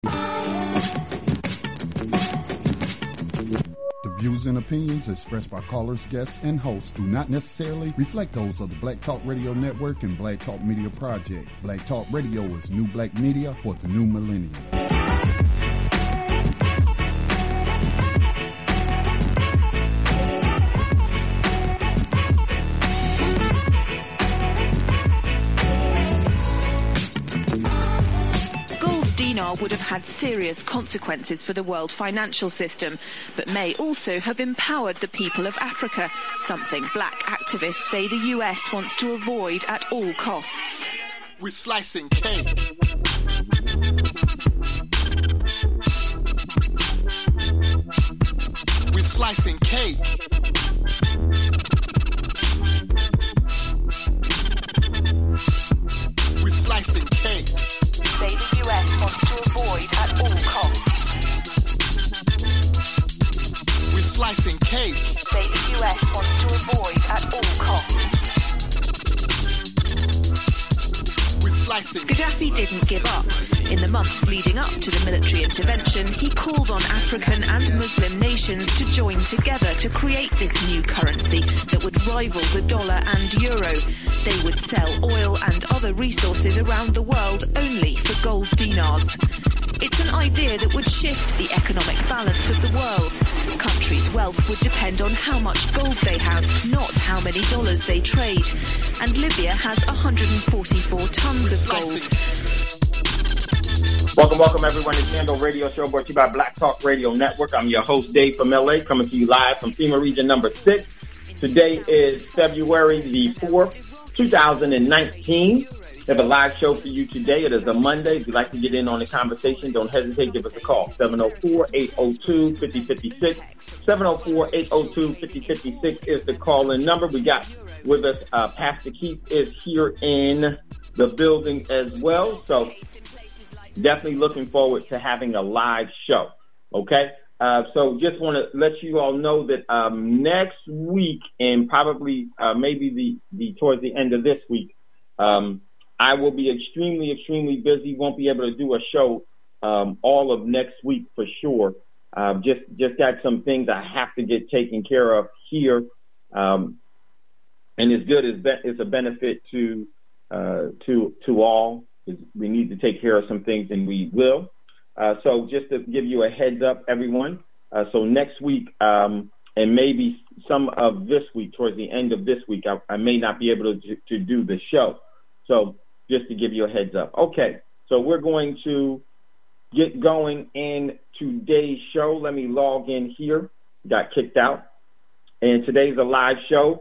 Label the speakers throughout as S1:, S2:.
S1: The views and opinions expressed by callers, guests, and hosts do not necessarily reflect those of the Black Talk Radio Network and Black Talk Media Project. Black Talk Radio is new black media for the new millennium.
S2: Would have had serious consequences for the world financial system, but may also have empowered the people of Africa, something black activists say the US wants to avoid at all costs.
S3: We're slicing cake. We're slicing cake. We're slicing cake.
S2: Say the US wants to avoid at all costs.
S3: We're slicing cake.
S2: Say the US wants to avoid at all costs.
S3: We're slicing.
S2: Gaddafi didn't give up. In the months leading up to the military intervention, he called on African and Muslim nations to join together to create this new currency that would rival the dollar and euro. They would sell oil and other resources around the world only for gold dinars. It's an idea that would shift the economic balance of the world. Countries' wealth would depend on how much gold they have, not how many dollars they trade. And Libya has 144 tons of gold.
S4: Welcome everyone to Candle Radio Show brought to you by Black Talk Radio Network. I'm your host, Dave from LA, coming to you live from FEMA Region number 6. Today is February the 4th, 2019. We have a live show for you today. It is a Monday. If you'd like to get in on the conversation, don't hesitate. Give us a call. 704-802-5056. 704-802-5056 is the call-in number. We got with us, Pastor Keith is here in the building as well. So definitely looking forward to having a live show. Okay? So just want to let you all know that next week and probably maybe the towards the end of this week, I will be extremely, extremely busy. Won't be able to do a show all of next week for sure. Just got some things I have to get taken care of here, and it's good. It's a benefit to all. We need to take care of some things, and we will. So just to give you a heads up, everyone. So next week, and maybe some of this week, towards the end of this week, I may not be able to do the show. So just to give you a heads up. Okay, so we're going to get going in today's show. Let me log in here. Got kicked out. And today's a live show.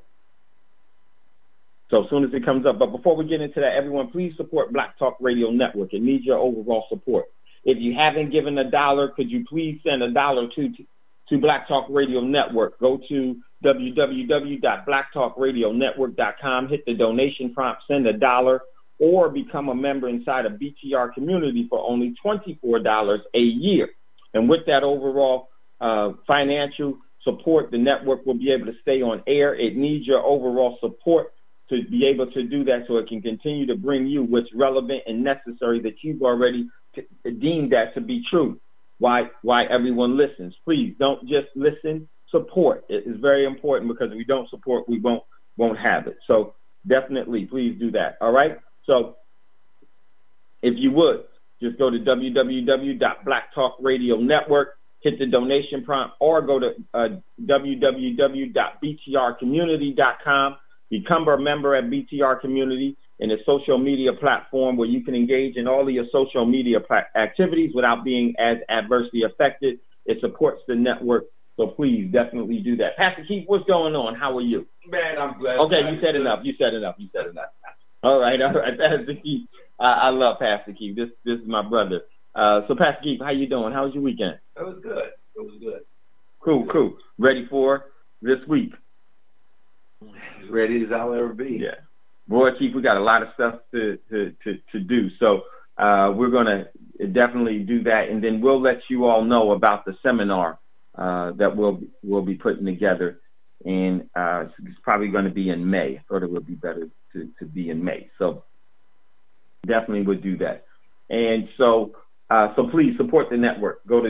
S4: So as soon as it comes up. But before we get into that, everyone, please support Black Talk Radio Network. It needs your overall support. If you haven't given $1, could you please send $1 to Black Talk Radio Network? Go to www.blacktalkradionetwork.com, hit the donation prompt, send $1, or become a member inside a BTR community for only $24 a year. And with that overall financial support, the network will be able to stay on air. It needs your overall support to be able to do that so it can continue to bring you what's relevant and necessary that you've already deemed that to be true. Why everyone listens. Please don't just listen, support. It is very important because if we don't support, we won't have it. So definitely, please do that. All right? So if you would, just go to www.blacktalkradionetwork, hit the donation prompt, or go to www.btrcommunity.com, become a member at BTR Community in a social media platform where you can engage in all of your social media activities without being as adversely affected. It supports the network, so please definitely do that. Pastor Keith, what's going on? How are you?
S5: Man, I'm glad.
S4: Okay, you said enough. All right, Pastor Keith. I love Pastor Keith. This is my brother. So, Pastor Keith, how you doing? How was your weekend?
S5: It was good.
S4: Cool. Ready for this week?
S5: As ready as I'll ever be.
S4: Yeah. Boy, Chief, we got a lot of stuff to do. So we're going to definitely do that, and then we'll let you all know about the seminar that we'll be putting together. And it's probably going to be in May. I thought it would be better to be in May. So definitely would do that. And so So please support the network. Go to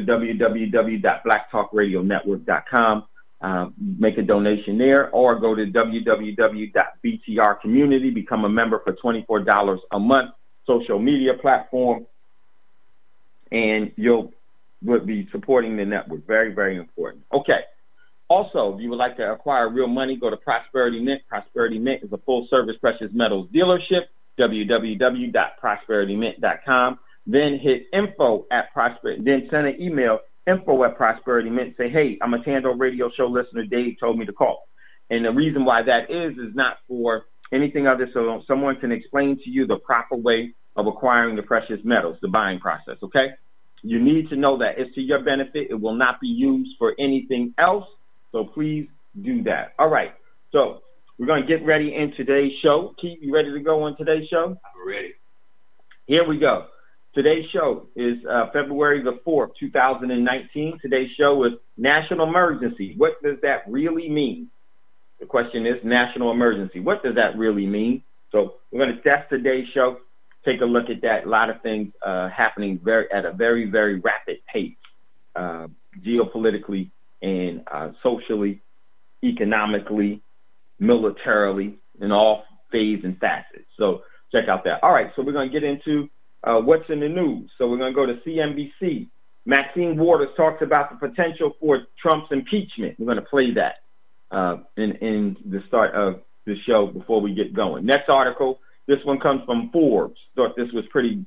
S4: www.blacktalkradionetwork.com. Make a donation there, or go to www.BTR Community. Become a member for $24 a month. Social media platform, and you'll be supporting the network. Very, very important. Okay. Also, if you would like to acquire real money, go to Prosperity Mint. Prosperity Mint is a full-service precious metals dealership. www.prosperitymint.com. Then hit info at Prosperity. Then send an email, info at Prosperity Mint. Say, hey, I'm a Tando Radio Show listener. Dave told me to call. And the reason why that is not for anything other, so someone can explain to you the proper way of acquiring the precious metals, the buying process, okay? You need to know that. It's to your benefit. It will not be used for anything else, so please do that. All right, so we're going to get ready in today's show. Keith, you ready to go on today's show?
S5: I'm ready.
S4: Here we go. Today's show is February the 4th, 2019. Today's show is National Emergency. What does that really mean? The question is national emergency. What does that really mean? So that's today's show. Take a look at that. A lot of things happening at a very, very rapid pace, geopolitically and socially, economically, militarily, in all phases and facets. So check out that. All right, so we're going to get into what's in the news. So we're going to go to CNBC. Maxine Waters talks about the potential for Trump's impeachment. We're going to play that in the start of the show before we get going. Next article, this one comes from Forbes. Thought this was pretty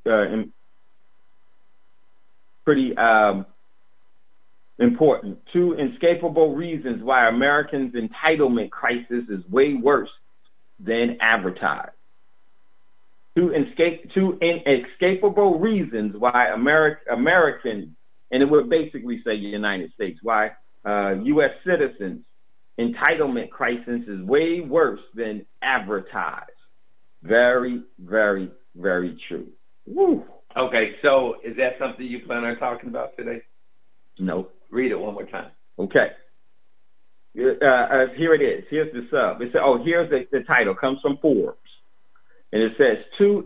S4: important. 2 inescapable reasons why Americans' entitlement crisis is way worse than advertised. 2 inescapable reasons why Americans, and it would basically say United States, why U.S. citizens' entitlement crisis is way worse than advertised. Very, very, very true. Woo.
S5: Okay, so is that something you plan on talking about today?
S4: No.
S5: Read it one more time.
S4: Okay. Here it is. Here's the sub. It says, here's the title. Comes from Forbes. And it says, 2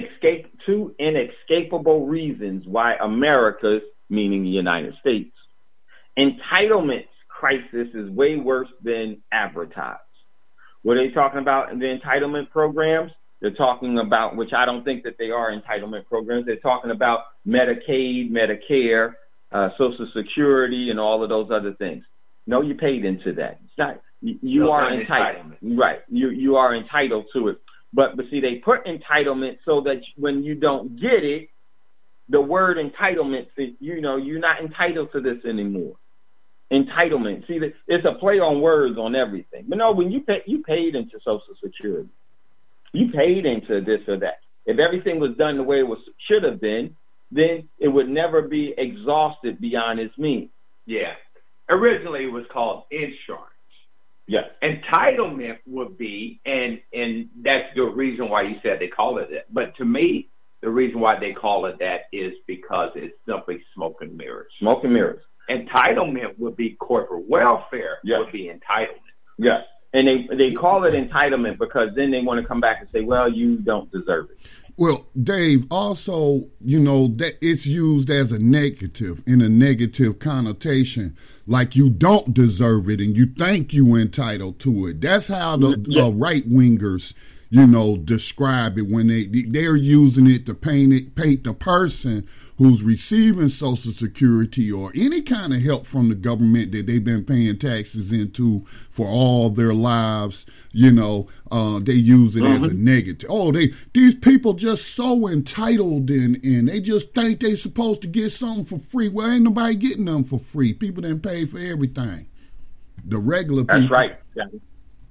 S4: inescapable reasons why America's, meaning the United States, entitlement crisis is way worse than advertised. What are they talking about in the entitlement programs? They're talking about, which I don't think that they are entitlement programs. They're talking about Medicaid, Medicare, Social Security, and all of those other things. No, you paid into that. It's not. You are entitled. Right. You are entitled to it. But see, they put entitlement so that when you don't get it, the word entitlement, you're not entitled to this anymore. Entitlement. See, it's a play on words on everything. But no, when you paid into Social Security, you paid into this or that. If everything was done the way it should have been, then it would never be exhausted beyond its means.
S5: Yeah. Originally, it was called insurance.
S4: Yes.
S5: Entitlement would be, and that's the reason why you said they call it that. But to me, the reason why they call it that is because it's simply smoke and mirrors.
S4: Smoke and mirrors.
S5: Entitlement would be corporate welfare.
S4: Yes.
S5: Would be entitlement.
S4: Yes. And they call it entitlement because then they want to come back and say, well, you don't deserve it.
S1: Well, Dave, also, that it's used as a negative, in a negative connotation, like you don't deserve it and you think you entitled to it. That's how the right-wingers, describe it when they're using it to paint the person who's receiving Social Security or any kind of help from the government that they've been paying taxes into for all their lives. They use it as a negative. These people just so entitled and they just think they're supposed to get something for free. Well, ain't nobody getting them for free. People didn't pay for everything. The regular people.
S4: That's right, Scotty.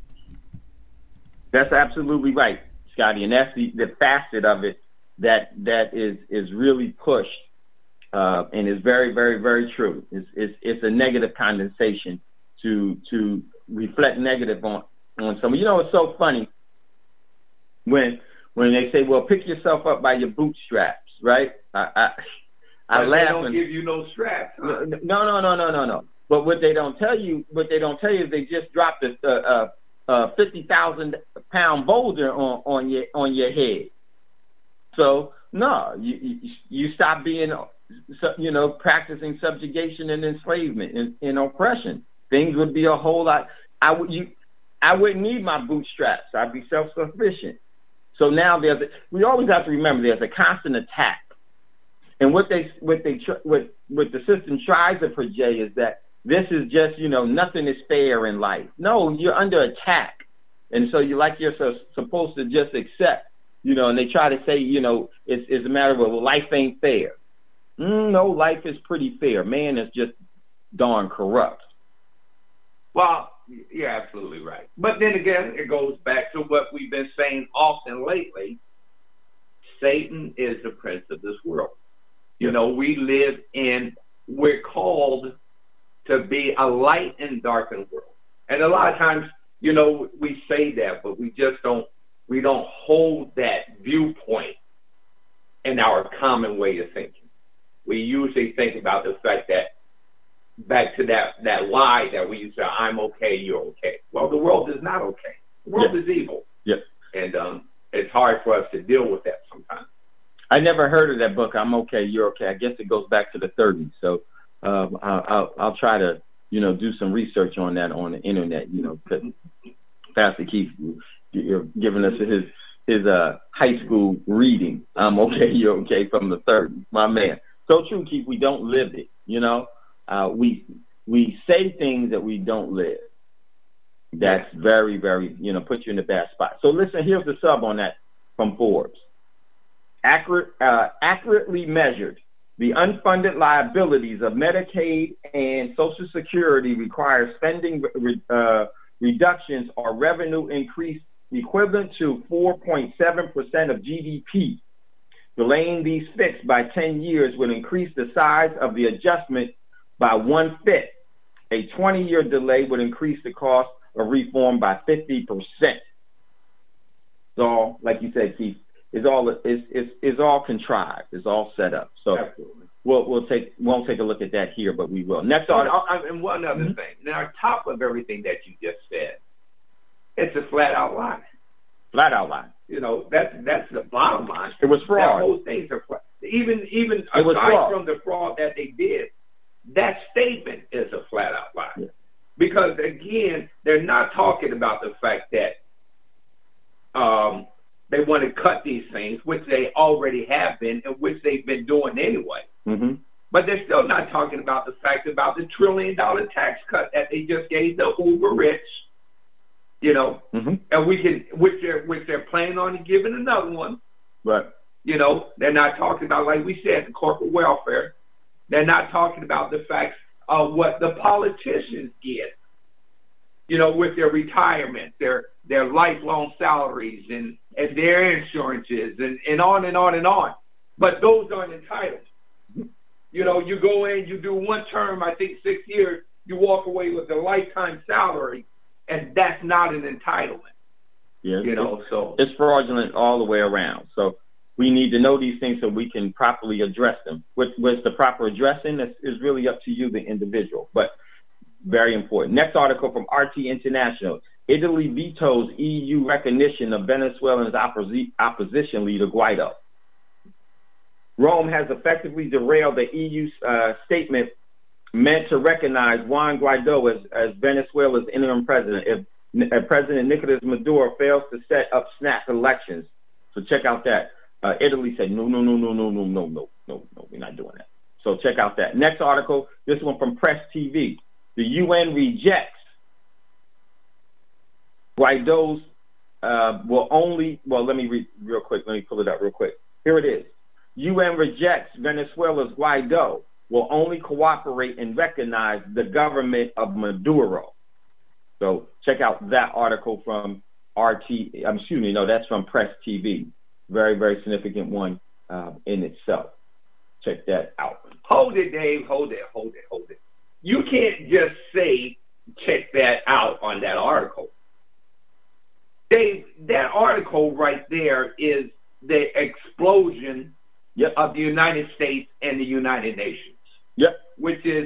S4: That's absolutely right, Scotty. And that's the facet of it that is really pushed and is very, very, very true. It's a negative condensation to reflect negative on someone. It's so funny when they say, well, pick yourself up by your bootstraps, right? I laugh.
S5: They don't give you no straps. Huh?
S4: No. But what they don't tell you is they just dropped a 50,000-pound boulder on your head. So no, you stop being practicing subjugation and enslavement and oppression. Things would be a whole lot. I wouldn't need my bootstraps. I'd be self-sufficient. So now we always have to remember there's a constant attack, and what the system tries to project is that this is just nothing is fair in life. No, you're under attack, and so you're supposed to just accept. And they try to say it's a matter of life ain't fair. No, life is pretty fair. Man is just darn corrupt.
S5: Well, you're absolutely right. But then again, it goes back to what we've been saying often lately. Satan is the prince of this world. We're called to be a light in darkened world. And a lot of times, we say that, but we don't hold that viewpoint in our common way of thinking. We usually think about the fact that back to that lie that we used to say, I'm okay, you're okay. Well, the world is not okay. The world is evil.
S4: Yes.
S5: And it's hard for us to deal with that sometimes.
S4: I never heard of that book, I'm okay, you're okay. I guess it goes back to the 30s. So I'll try to, do some research on that on the internet, because Pastor Keith, you're giving us his high school reading. I'm okay, you're okay from the 30s. My man. So true, Keith, we don't live it, we say things that we don't live. That's very, very, puts you in a bad spot. So listen, here's the sub on that from Forbes. Accurately measured, the unfunded liabilities of Medicaid and Social Security require spending reductions or revenue increase equivalent to 4.7% of GDP. Delaying these fixed by 10 years would increase the size of the adjustment by 1/5. A 20-year delay would increase the cost of reform by 50%. So, like you said, Keith, it's all contrived. It's all set up. So
S5: absolutely.
S4: won't take a look at that here, but we will. Next on.
S5: And one other thing. Now, on top of everything that you just said, it's a flat out lie.
S4: Flat out lie.
S5: That's the bottom line.
S4: It was fraud.
S5: That whole thing's a fraud. Even aside from the fraud that they did, that statement is a flat out lie. Yeah. Because again, they're not talking about the fact that they want to cut these things, which they already have been, and which they've been doing anyway. Mm-hmm. But they're still not talking about the fact about the $1 trillion tax cut that they just gave the uber rich.
S4: Mm-hmm.
S5: And which they're planning on giving another one.
S4: Right.
S5: They're not talking about, like we said, the corporate welfare. They're not talking about the facts of what the politicians get, with their retirement, their lifelong salaries and their insurances and on and on and on. But those aren't entitled. You go in, you do one term, I think 6 years, you walk away with a lifetime salary. And that's not an entitlement.
S4: Yeah,
S5: so
S4: it's fraudulent all the way around. So we need to know these things so we can properly address them. What's the proper addressing is really up to you, the individual, but very important. Next article from RT International. Italy vetoes EU recognition of Venezuela's opposition leader Guaido. Rome has effectively derailed the EU statement meant to recognize Juan Guaido as Venezuela's interim president if President Nicolas Maduro fails to set up snap elections. So check out that. Italy said, no, we're not doing that. So check out that. Next article, this one from Press TV. The UN rejects Guaido's let me read real quick. Let me pull it up real quick. Here it is. UN rejects Venezuela's Guaido will only cooperate and recognize the government of Maduro. So check out that article from that's from Press TV. Very, very significant one in itself. Check that out.
S5: Hold it, Dave. Hold it. You can't just say, check that out on that article. Dave, that article right there is the explosion of the United States and the United Nations.
S4: Yep.
S5: Which is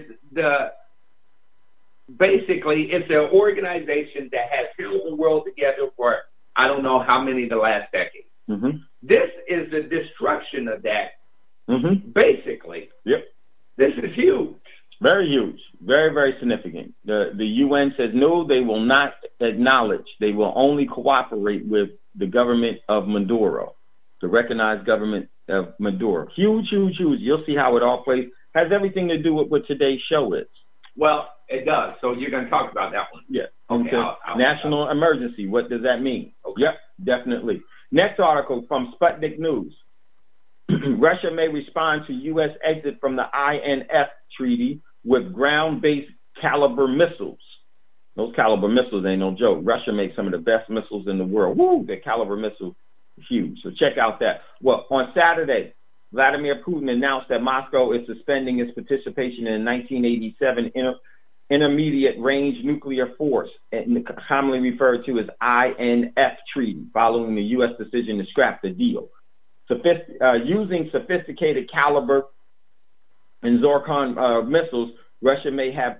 S5: basically it's an organization that has held the world together for I don't know how many the last decade.
S4: Mm-hmm.
S5: This is the destruction of that
S4: Mm-hmm.
S5: Basically.
S4: Yep.
S5: This is huge.
S4: Very huge. Very, very significant. The UN says no, they will not acknowledge. They will only cooperate with the government of Maduro, the recognized government of Maduro. Huge, huge, huge. You'll see how it all plays. Has everything to do with what today's show is.
S5: Well, it does. So you're going to talk about that one.
S4: Yeah.
S5: Okay.
S4: National emergency. What does that mean?
S5: Okay.
S4: Yep, definitely. Next article from Sputnik News. Russia may respond to U.S. exit from the INF treaty with ground-based Caliber missiles. Those Caliber missiles ain't no joke. Russia makes some of the best missiles in the world. Woo, the Caliber missile is huge. So check out that. Well, on Saturday, Vladimir Putin announced that Moscow is suspending its participation in the 1987 Intermediate Range Nuclear Force, commonly referred to as INF Treaty, following the U.S. decision to scrap the deal. Using sophisticated Caliber and Zircon missiles, Russia may have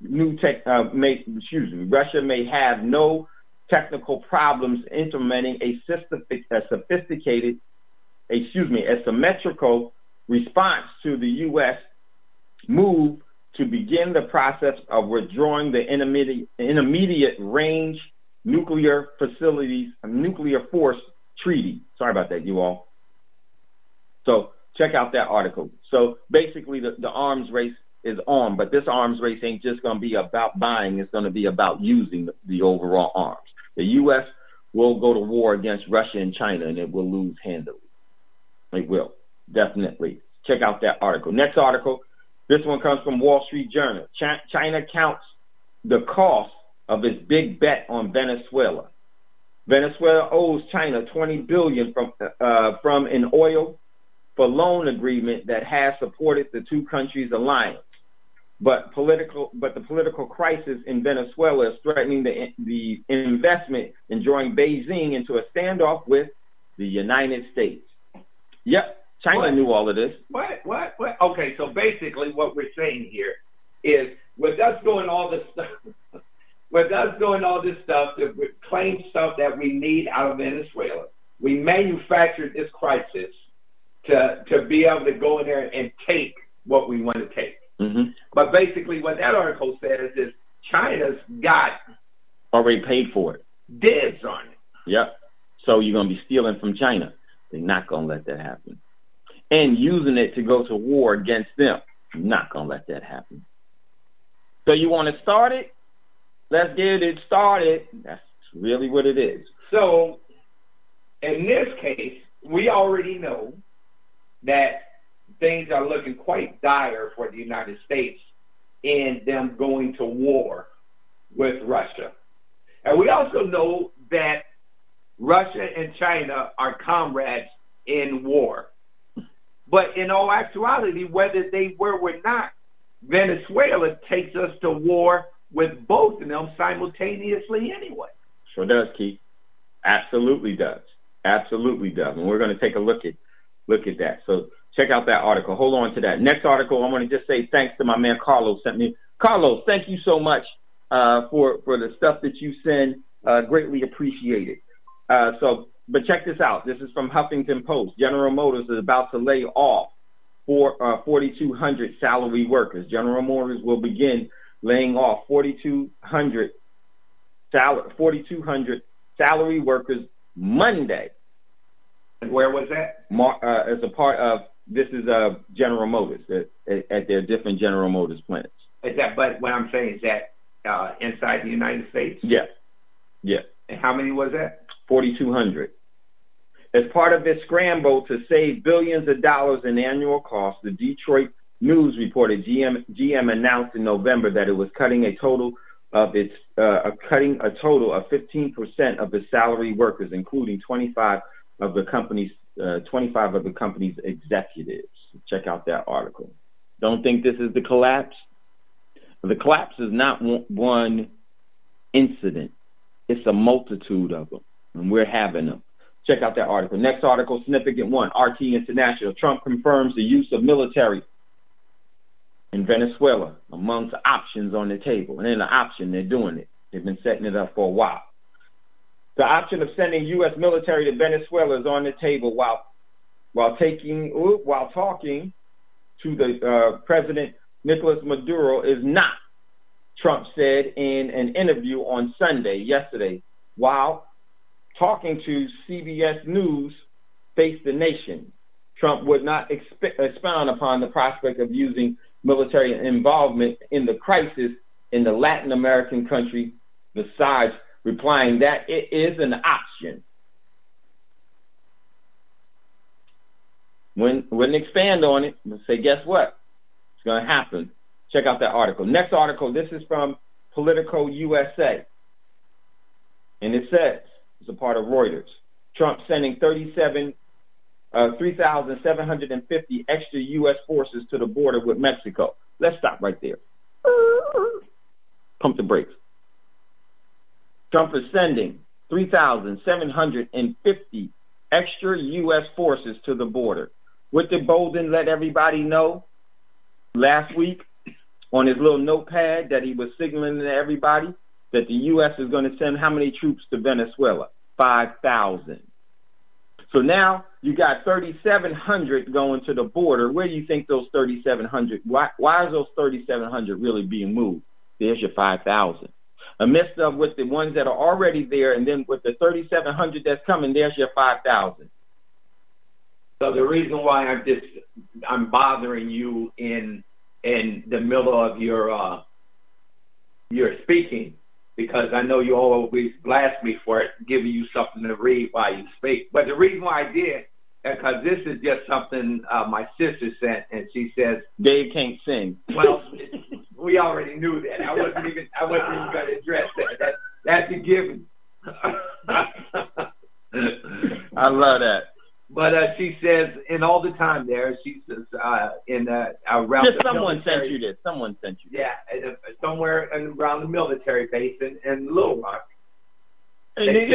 S4: Russia may have no technical problems implementing a symmetrical response to the U.S. move to begin the process of withdrawing the intermediate range nuclear force treaty. Sorry about that, you all. So check out that article. So basically the arms race is on, but this arms race ain't just going to be about buying. It's going to be about using the overall arms. The U.S. will go to war against Russia and China, and it will lose handily. It will, definitely. Check out that article. Next article, this one comes from Wall Street Journal. China counts the cost of its big bet on Venezuela. Venezuela owes China $20 billion from an oil for loan agreement that has supported the two countries' alliance. But the political crisis in Venezuela is threatening the investment and drawing Beijing into a standoff with the United States. Yep, China knew all of this.
S5: What? Okay, so basically what we're saying here is with us doing all this stuff, the claimed stuff that we need out of Venezuela, we manufactured this crisis to be able to go in there and take what we want to take.
S4: Mm-hmm.
S5: But basically what that article says is China's got
S4: already paid for it.
S5: Dibs on it.
S4: Yep. So you're going to be stealing from China. They're not going to let that happen. And using it to go to war against them. Not going to let that happen. So you want to start it? Let's get it started. That's really what it is.
S5: So in this case, we already know that things are looking quite dire for the United States in them going to war with Russia. And we also know that Russia and China are comrades in war. But in all actuality, whether they were or not, Venezuela takes us to war with both of them simultaneously anyway.
S4: Sure does, Keith. Absolutely does. Absolutely does. And we're going to take a look at that. So check out that article. Hold on to that. Next article, I want to just say thanks to my man Carlos sent me. Carlos, thank you so much for the stuff that you send. Greatly appreciated. But check this out. This is from Huffington Post. General Motors is about to lay off 4,200 salary workers. General Motors will begin laying off 4,200 salary workers Monday.
S5: And where was that?
S4: As a part of, this is General Motors at their different General Motors plants.
S5: Is that? But what I'm saying is that inside the United States.
S4: Yeah.
S5: And how many was that?
S4: 4,200. As part of its scramble to save billions of dollars in annual costs, the Detroit News reported GM announced in November that it was cutting a total of 15% of its salary workers, including 25 of the company's executives. Check out that article. Don't think this is the collapse. The collapse is not one incident. It's a multitude of them, and we're having them. Check out that article. Next article, significant one, RT International. Trump confirms the use of military in Venezuela amongst options on the table. And in the option, they're doing it. They've been setting it up for a while. The option of sending U.S. military to Venezuela is on the table, while while talking to the President Nicolas Maduro is not, Trump said in an interview on yesterday, while talking to CBS News Face the Nation. Trump would not expound upon the prospect of using military involvement in the crisis in the Latin American country, besides replying that it is an option. Wouldn't expand on it, but say, guess what? It's going to happen. Check out that article. Next article, this is from Politico USA. And it says, it's a part of Reuters, Trump sending 3,750 extra U.S. forces to the border with Mexico. Let's stop right there. Pump the brakes. Trump is sending 3,750 extra U.S. forces to the border. What did Bolden let everybody know last week on his little notepad that he was signaling to everybody? That the U.S. is going to send how many troops to Venezuela? 5,000. So now you got 3,700 going to the border. Where do you think those 3,700? Why is those 3,700 really being moved? There's your 5,000. Amidst of with the ones that are already there, and then with the 3,700 that's coming, there's your 5,000.
S5: So the reason why I'm bothering you in the middle of your speaking, because I know you always blast me for it, giving you something to read while you speak. But the reason why I did, because this is just something my sister sent, and she says
S4: Dave can't sing.
S5: Well, we already knew that. I wasn't even going to address that. That's a given.
S4: I love that.
S5: But she says, and all the time there, she says around
S4: just
S5: the
S4: someone
S5: military,
S4: sent you this. Someone sent you this.
S5: Yeah, somewhere around the military base in Little Rock.
S4: Okay, in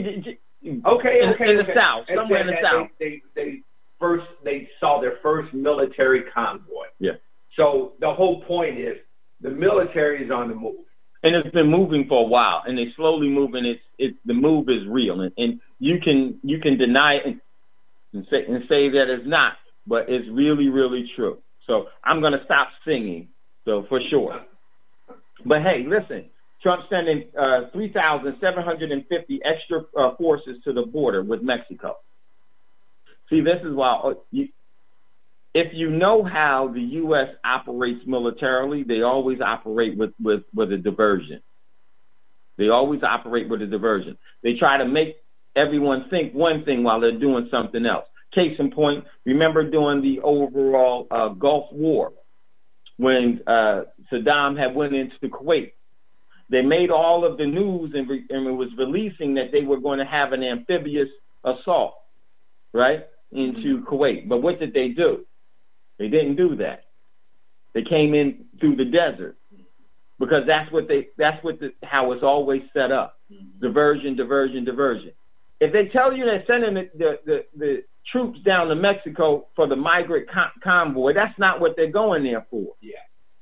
S4: the South, somewhere in the South.
S5: They saw their first military convoy.
S4: Yeah.
S5: So the whole point is the military is on the move.
S4: And it's been moving for a while, and they're slowly moving. The move is real, and you can deny it and say that it's not, but it's really, really true. So I'm going to stop singing, so for sure. But hey, listen, Trump sending 3,750 extra forces to the border with Mexico. See, this is why if you know how the U.S. operates militarily, they always operate with a diversion. They always operate with a diversion. They try to make everyone think one thing while they're doing something else. Case in point, remember during the overall Gulf War when Saddam had went into Kuwait. They made all of the news and it was releasing that they were going to have an amphibious assault, right, into Kuwait. But what did they do? They didn't do that. They came in through the desert because how it's always set up. Diversion. If they tell you they're sending the troops down to Mexico for the migrant convoy, that's not what they're going there for.
S5: Yeah.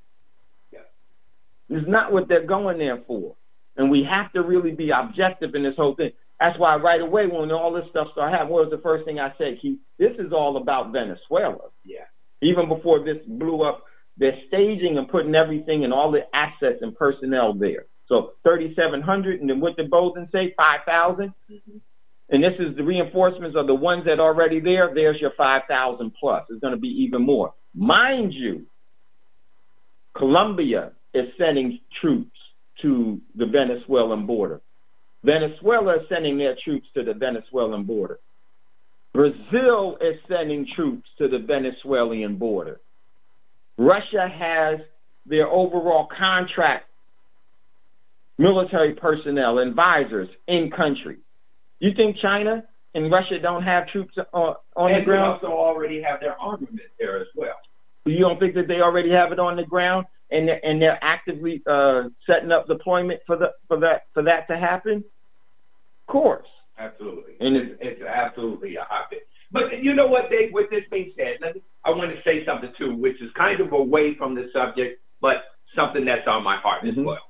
S4: It's not what they're going there for. And we have to really be objective in this whole thing. That's why right away when all this stuff started happening, what was the first thing I said, Keith? This is all about Venezuela.
S5: Yeah.
S4: Even before this blew up, they're staging and putting everything and all the assets and personnel there. So 3,700, and then what did Bolden say? 5,000? Mm-hmm. And this is the reinforcements of the ones that are already there. There's your 5,000 plus. It's going to be even more. Mind you, Colombia is sending troops to the Venezuelan border. Venezuela is sending their troops to the Venezuelan border. Brazil is sending troops to the Venezuelan border. Russia has their overall contract military personnel, advisors in country. You think China and Russia don't have troops on the ground?
S5: They also already have their armament there as well.
S4: You don't think that they already have it on the ground and they're actively setting up deployment for that to happen? Of course.
S5: Absolutely. And it's absolutely a hotbed. But you know what, Dave, with this being said, I want to say something too, which is kind of away from the subject, but something that's on my heart as well.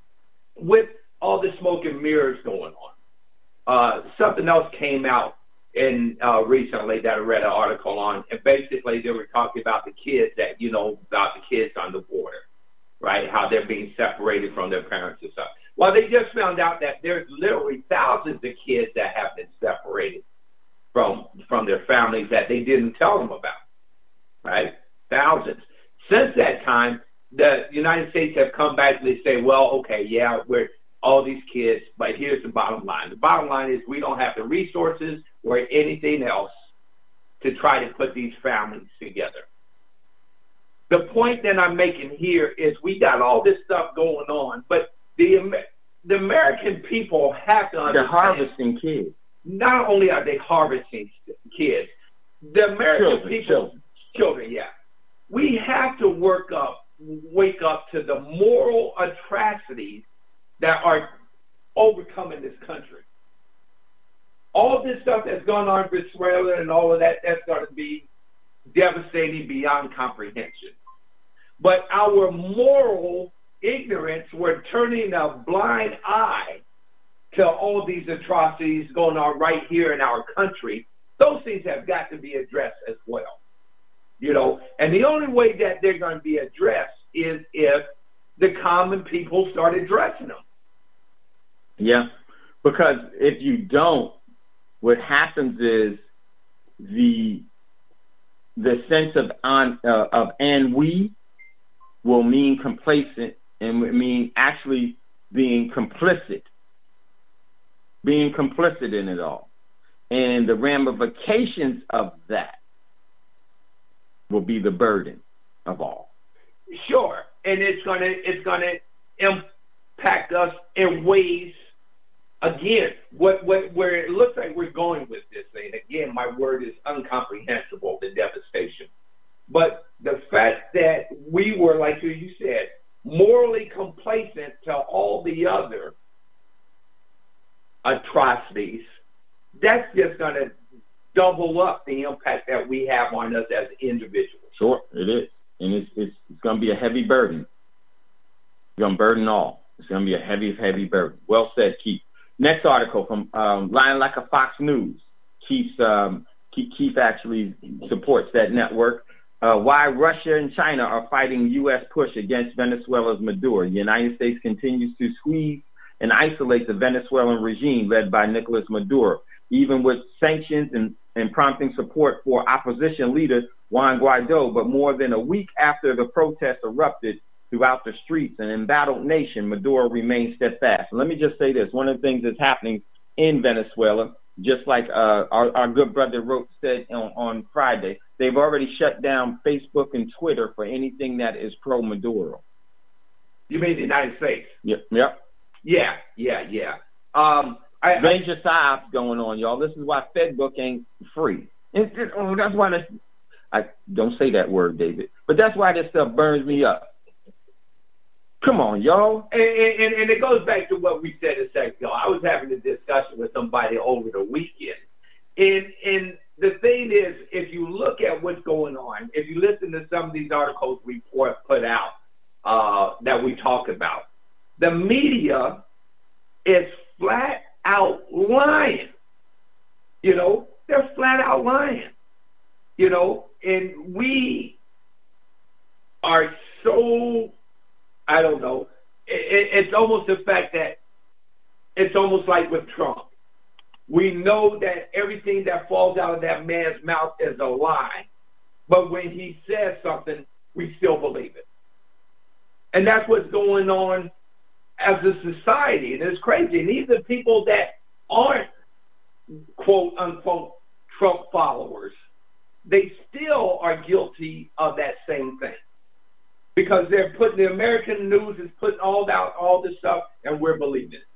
S5: With all the smoke and mirrors going on, something else came out recently that I read an article on, and basically they were talking about the kids about the kids on the border, right? How they're being separated from their parents and stuff. Well, they just found out that there's literally thousands of kids that have been separated from their families that they didn't tell them about, right? Thousands. Since that time, the United States have come back and they say, well, okay, yeah, we're all these kids, but here's the bottom line. The bottom line is we don't have the resources or anything else to try to put these families together. The point that I'm making here is we got all this stuff going on, but the American people have to understand.
S4: They're harvesting kids.
S5: Not only are they harvesting kids, the American children, yeah. We have to wake up to the moral atrocities that are overcoming this country. All this stuff that's going on in Venezuela and all of that, that's going to be devastating beyond comprehension. But our moral ignorance, we're turning a blind eye to all these atrocities going on right here in our country. Those things have got to be addressed as well. And the only way that they're going to be addressed is if the common people start addressing them.
S4: Yeah, because if you don't, what happens is the sense of ennui will mean complacent and would mean actually being complicit in it all. And the ramifications of that will be the burden of all.
S5: Sure. And it's gonna impact us in ways, again, where it looks like we're going with this thing. Again, my word is incomprehensible, the devastation. But the fact that we were, like you said, morally complacent to all the other atrocities, that's just going to double up the impact that we have on us as individuals.
S4: Sure, it is. And it's going to be a heavy burden. It's going to burden all. It's going to be a heavy, heavy burden. Well said, Keith. Next article from Lying Like a Fox News. Keith actually supports that network. Why Russia and China are fighting U.S. push against Venezuela's Maduro. The United States continues to squeeze and isolate the Venezuelan regime led by Nicolas Maduro, even with sanctions and prompting support for opposition leader Juan Guaido. But more than a week after the protests erupted throughout the streets, an embattled nation, Maduro remains steadfast. And let me just say this. One of the things that's happening in Venezuela, just like our good brother said on Friday, they've already shut down Facebook and Twitter for anything that is pro-Maduro.
S5: You mean the United States?
S4: Yep.
S5: Yeah.
S4: Major psyops going on, y'all. This is why FedBook ain't free. That's why I don't say that word, David. But that's why this stuff burns me up. Come on, y'all.
S5: And it goes back to what we said a second ago. I was having a discussion with somebody over the weekend. And the thing is, if you look at what's going on, if you listen to some of these articles we put out that we talk about, the media is flat out lying. They're flat out lying. And we are so, I don't know, it's almost the fact that it's almost like with Trump. We know that everything that falls out of that man's mouth is a lie, but when he says something, we still believe it. And that's what's going on as a society, and it's crazy. And even people that aren't, quote unquote, Trump followers, they still are guilty of that same thing. Because they're putting, the American news is putting out all this stuff, and we're believing it.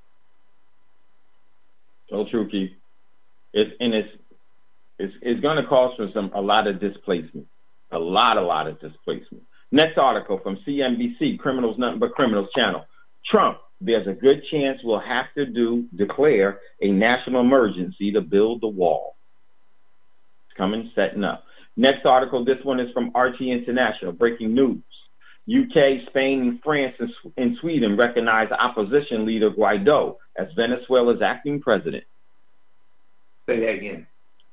S4: So true, Keith. It's going to cause for a lot of displacement. A lot of displacement. Next article from CNBC, Criminals Nothing But Criminals channel. Trump, there's a good chance we'll have to declare a national emergency to build the wall. It's coming, setting up. Next article, this one is from RT International, breaking news. UK, Spain, France, and Sweden recognize opposition leader Guaido as Venezuela's acting president.
S5: Say that again.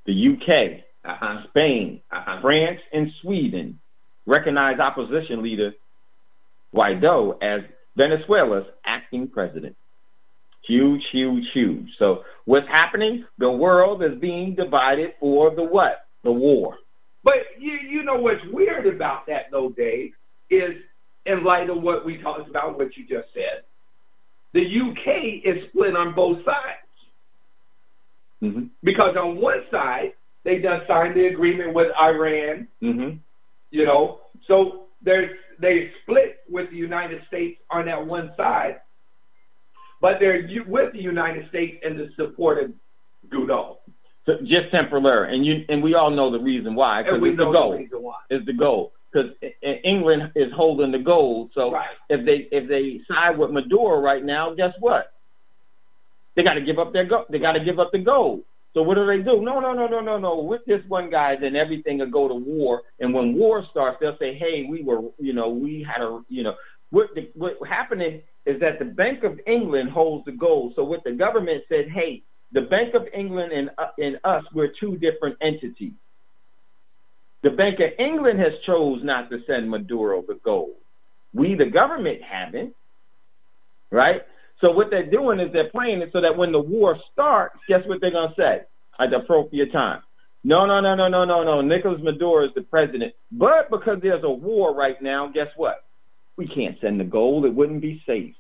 S4: the UK, Spain, France, and Sweden recognize opposition leader Guaido as Venezuela's acting president. Huge, huge, huge. So what's happening? The world is being divided for the what? The war.
S5: But you know what's weird about that, though, Dave, is in light of what we talked about, what you just said, the UK is split on both sides.
S4: Mm-hmm.
S5: Because on one side, they just signed the agreement with Iran, you know, so they split with the United States on that one side, but they're with the United States in the support of Guaido.
S4: So just temporary, and we all know the reason why. Because it's the gold. It's the gold. Because England is holding the gold. So if they side with Maduro right now, guess what? They got to give up their gold. They got to give up the gold. So what do they do? No. With this one guy, then everything will go to war. And when war starts, they'll say, "Hey, we had a, What happening is that the Bank of England holds the gold. So what the government said, hey, the Bank of England and us, we're two different entities. The Bank of England has chose not to send Maduro the gold. We, the government, haven't, right? So what they're doing is they're playing it so that when the war starts, guess what they're going to say at the appropriate time? No. Nicolas Maduro is the president. But because there's a war right now, guess what? We can't send the gold. It wouldn't be safe.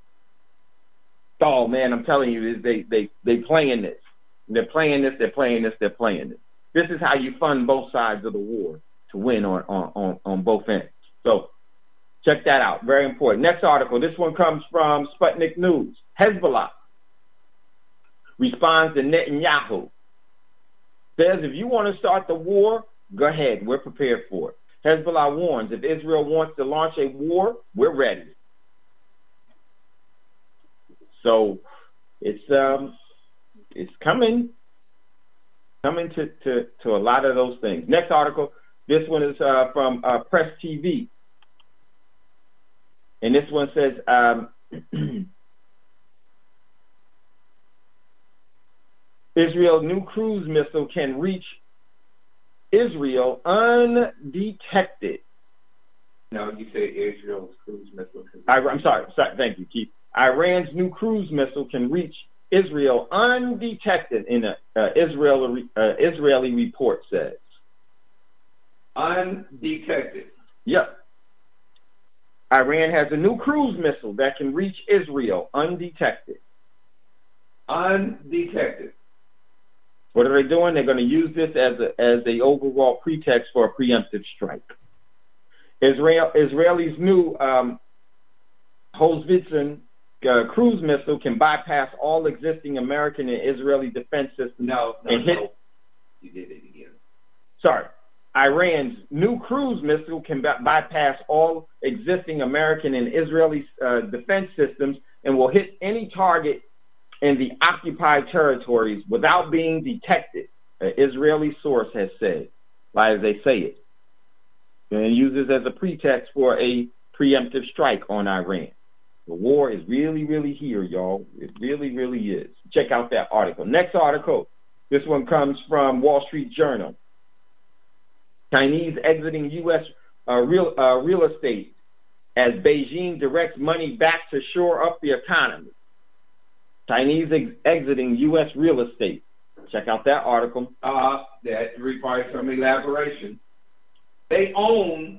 S4: Oh, man, I'm telling you, they playing this. They're playing this. This is how you fund both sides of the war to win on both ends. So check that out. Very important. Next article. This one comes from Sputnik News. Hezbollah responds to Netanyahu. Says if you want to start the war, go ahead. We're prepared for it. Hezbollah warns if Israel wants to launch a war, we're ready. So it's coming to a lot of those things. Next article. This one is from Press TV. And this one says, Israel's new cruise missile can reach Israel undetected.
S5: No, you say Israel's cruise missile.
S4: I'm sorry. Thank you, Keith. Iran's new cruise missile can reach Israel undetected, in a Israeli report says.
S5: Undetected.
S4: Yep. Iran has a new cruise missile that can reach Israel undetected.
S5: Undetected.
S4: What are they doing? They're going to use this as a overall pretext for a preemptive strike. Israeli's new Hosvitsen cruise missile can bypass all existing American and Israeli defense systems.
S5: No. You did it again.
S4: Sorry. Iran's new cruise missile can bypass all existing American and Israeli defense systems and will hit any target in the occupied territories without being detected, an Israeli source has said, as they say it. And uses as a pretext for a preemptive strike on Iran. The war is really, really here, y'all. It really, really is. Check out that article. Next article. This one comes from Wall Street Journal. Chinese exiting U.S. real estate as Beijing directs money back to shore up the economy. Chinese exiting U.S. real estate. Check out that article.
S5: That requires some elaboration. They own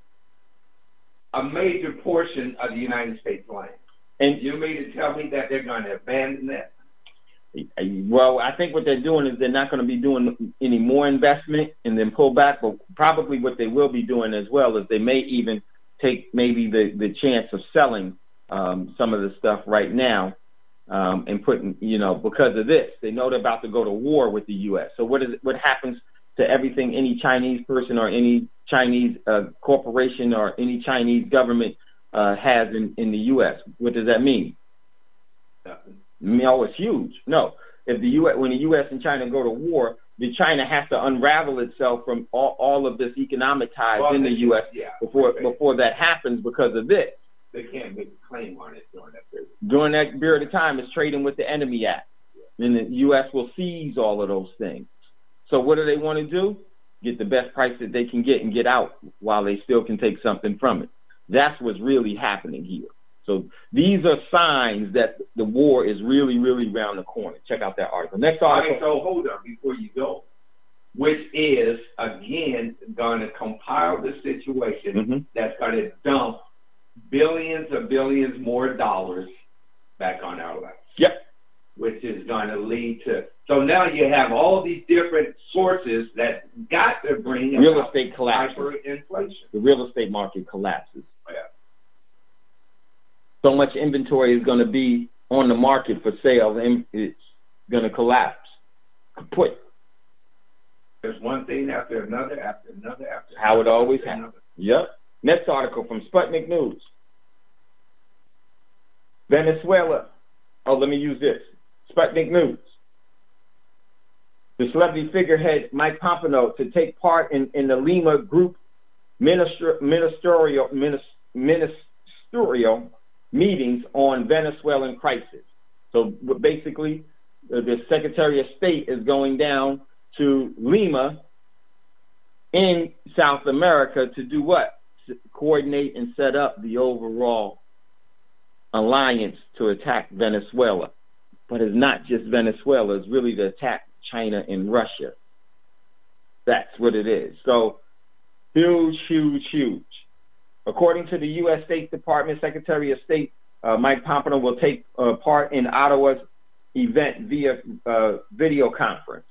S5: a major portion of the United States land. And you mean to tell me that they're going to abandon that?
S4: Well, I think what they're doing is they're not going to be doing any more investment and then pull back, but probably what they will be doing as well is they may even take maybe the chance of selling some of the stuff right now and putting, because of this. They know they're about to go to war with the U.S. So what happens to everything any Chinese person or any Chinese corporation or any Chinese government has in the U.S.? What does that mean?
S5: Nothing.
S4: No, it's huge. No, when the U.S. and China go to war, China has to unravel itself from all of this economic ties in the U.S. Before that happens because of this.
S5: They can't make a claim on it during that period.
S4: During that period of time, it's trading with the Enemy Act. And the U.S. will seize all of those things. So what do they want to do? Get the best price that they can get and get out while they still can take something from it. That's what's really happening here. So these are signs that the war is really, really around the corner. Check out that article. Next article.
S5: All right, so hold on before you go. Which is, again, going to compile the situation that's going to dump billions of billions more dollars back on our lives.
S4: Yep.
S5: Which is going to lead to, so now you have all these different sources that got to bring
S4: real estate collapses.
S5: Hyperinflation.
S4: The real estate market collapses.
S5: Yeah.
S4: So much inventory is going to be on the market for sale, and it's going to collapse. Kaput.
S5: There's one thing after another, after another, after
S4: how it always
S5: happens.
S4: Yep. Next article from Sputnik News. Venezuela. Oh, let me use this. Sputnik News. The celebrity figurehead Mike Pompeo to take part in the Lima Group ministerial meetings on Venezuelan crisis. So basically, the Secretary of State is going down to Lima in South America to do what? Coordinate and set up the overall alliance to attack Venezuela. But it's not just Venezuela, it's really to attack China and Russia. That's what it is. So huge, huge, huge. According to the U.S. State Department, Secretary of State Mike Pompeo will take part in Ottawa's event via video conference.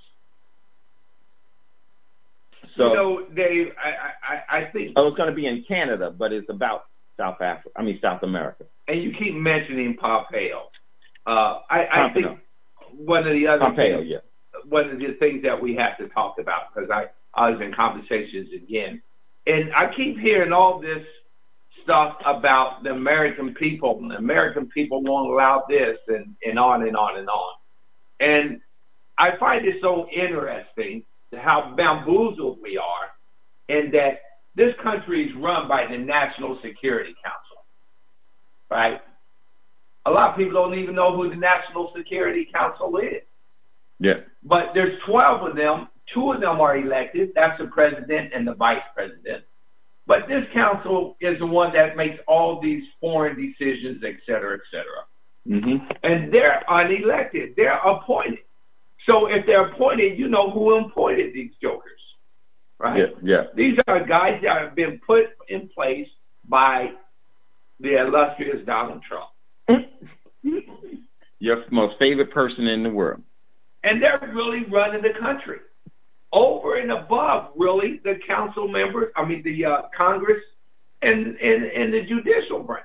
S4: So,
S5: you know, Dave, I think...
S4: Oh, it's going to be in Canada, but it's about South America.
S5: And you keep mentioning Pompeo. I think one of the other one of the things that we have to talk about, because I was in conversations again, and I keep hearing all this stuff about the American people, and the American people won't allow this, and on and on and on. And I find it so interesting how bamboozled we are, and that this country is run by the National Security Council, right? A lot of people don't even know who the National Security Council is.
S4: Yeah.
S5: But there's 12 of them. 2 of them are elected. That's the president and the vice president. But this council is the one that makes all these foreign decisions, et cetera, et cetera. And they're unelected. They're appointed. So if they're appointed, you know who appointed these jokers, right?
S4: Yeah.
S5: These are guys that have been put in place by the illustrious Donald Trump.
S4: Your most favorite person in the world.
S5: And they're really running the country. Over and above, really, the council members, the Congress and the judicial branch.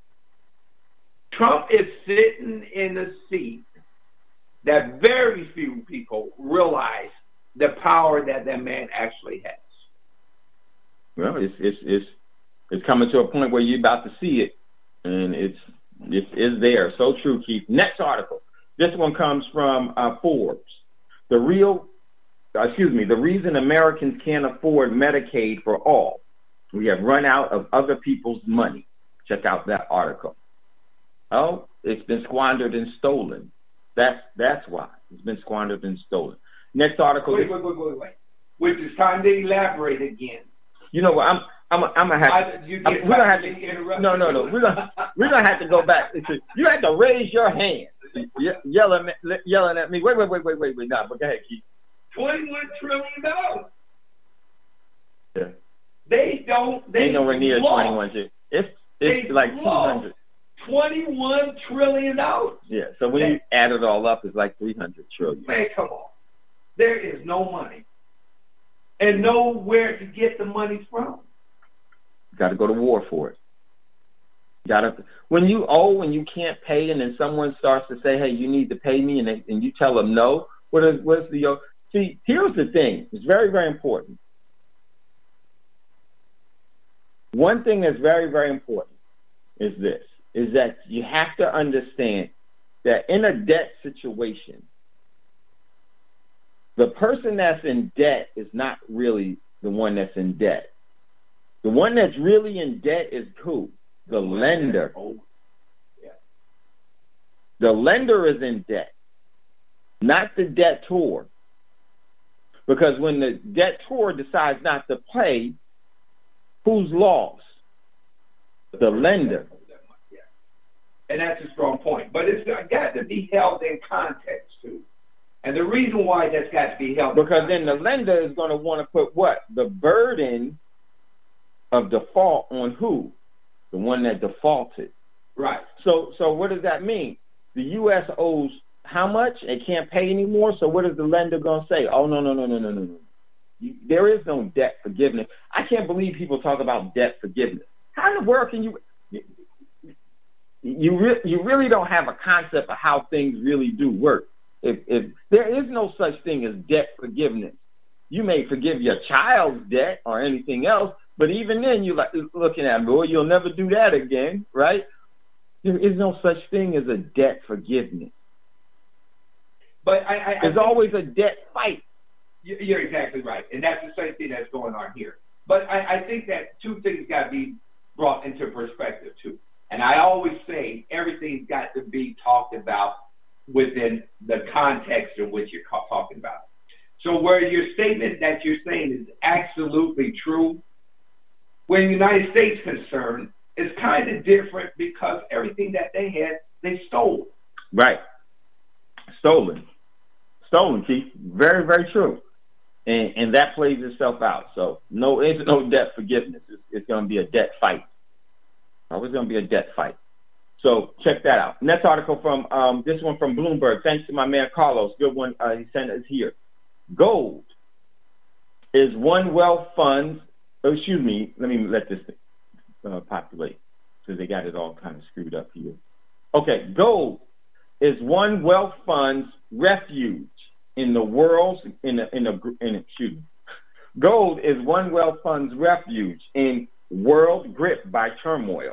S5: Trump is sitting in a seat that very few people realize the power that man actually has.
S4: Well, it's coming to a point where you're about to see it, and it's there. So true, Keith. Next article. This one comes from Forbes. The reason Americans can't afford Medicaid for all. We have run out of other people's money. Check out that article. Oh, it's been squandered and stolen. That's why. It's been squandered and stolen. Next article.
S5: Wait. Which is time to elaborate again.
S4: You know what? I'm gonna have to. We're gonna have to. No. We're gonna have to go back. You had to raise your hand, yelling at me. Wait. No, but go ahead, Keith.
S5: $21 trillion.
S4: Yeah.
S5: They
S4: ain't nowhere near 21. It's like 200.
S5: $21 trillion.
S4: Yeah. So when you add it all up, it's like 300 trillion.
S5: Man, come on. There is no money, and nowhere to get the money from.
S4: Got to go to war for it. When you owe and you can't pay, and then someone starts to say, "Hey, you need to pay me," and you tell them no. What's the See, here's the thing. It's very, very important. One thing that's very, very important is that you have to understand that in a debt situation, the person that's in debt is not really the one that's in debt. The one that's really in debt is who? The lender. The lender is in debt, not the debtor. Because when the debtor decides not to pay, who's lost? The lender.
S5: And that's a strong point. But it's got to be held in context, too. And the reason why that's got to be held
S4: because then the lender is going to want to put what? The burden of default on who? The one that defaulted.
S5: Right.
S4: So what does that mean? The U.S. owes how much? It can't pay anymore. So what is the lender going to say? Oh, no. There is no debt forgiveness. I can't believe people talk about debt forgiveness. How in the world can you really don't have a concept of how things really do work. If there is no such thing as debt forgiveness. You may forgive your child's debt or anything else, but even then you're like looking at, boy, you'll never do that again, right? There is no such thing as a debt forgiveness.
S5: But
S4: there's always a debt fight.
S5: You're exactly right, and that's the same thing that's going on here. But I think that two things got to be brought into perspective too. And I always say everything's got to be talked about within the context in which you're talking about. So where your statement that you're saying is absolutely true, when the United States is concerned, it's kind of different because everything that they had, they stole.
S4: Right. Stolen, Keith. Very, very true. And that plays itself out. So it's no debt forgiveness. It's going to be a debt fight. Always going to be a debt fight. So check that out. Next article from this one from Bloomberg. Thanks to my man Carlos. Good one. He sent us here. Gold is one wealth fund's. Excuse me. Let me let this populate because they got it all kind of screwed up here. Okay. Gold is one wealth fund's refuge in the world's Gold is one wealth fund's refuge in world gripped by turmoil.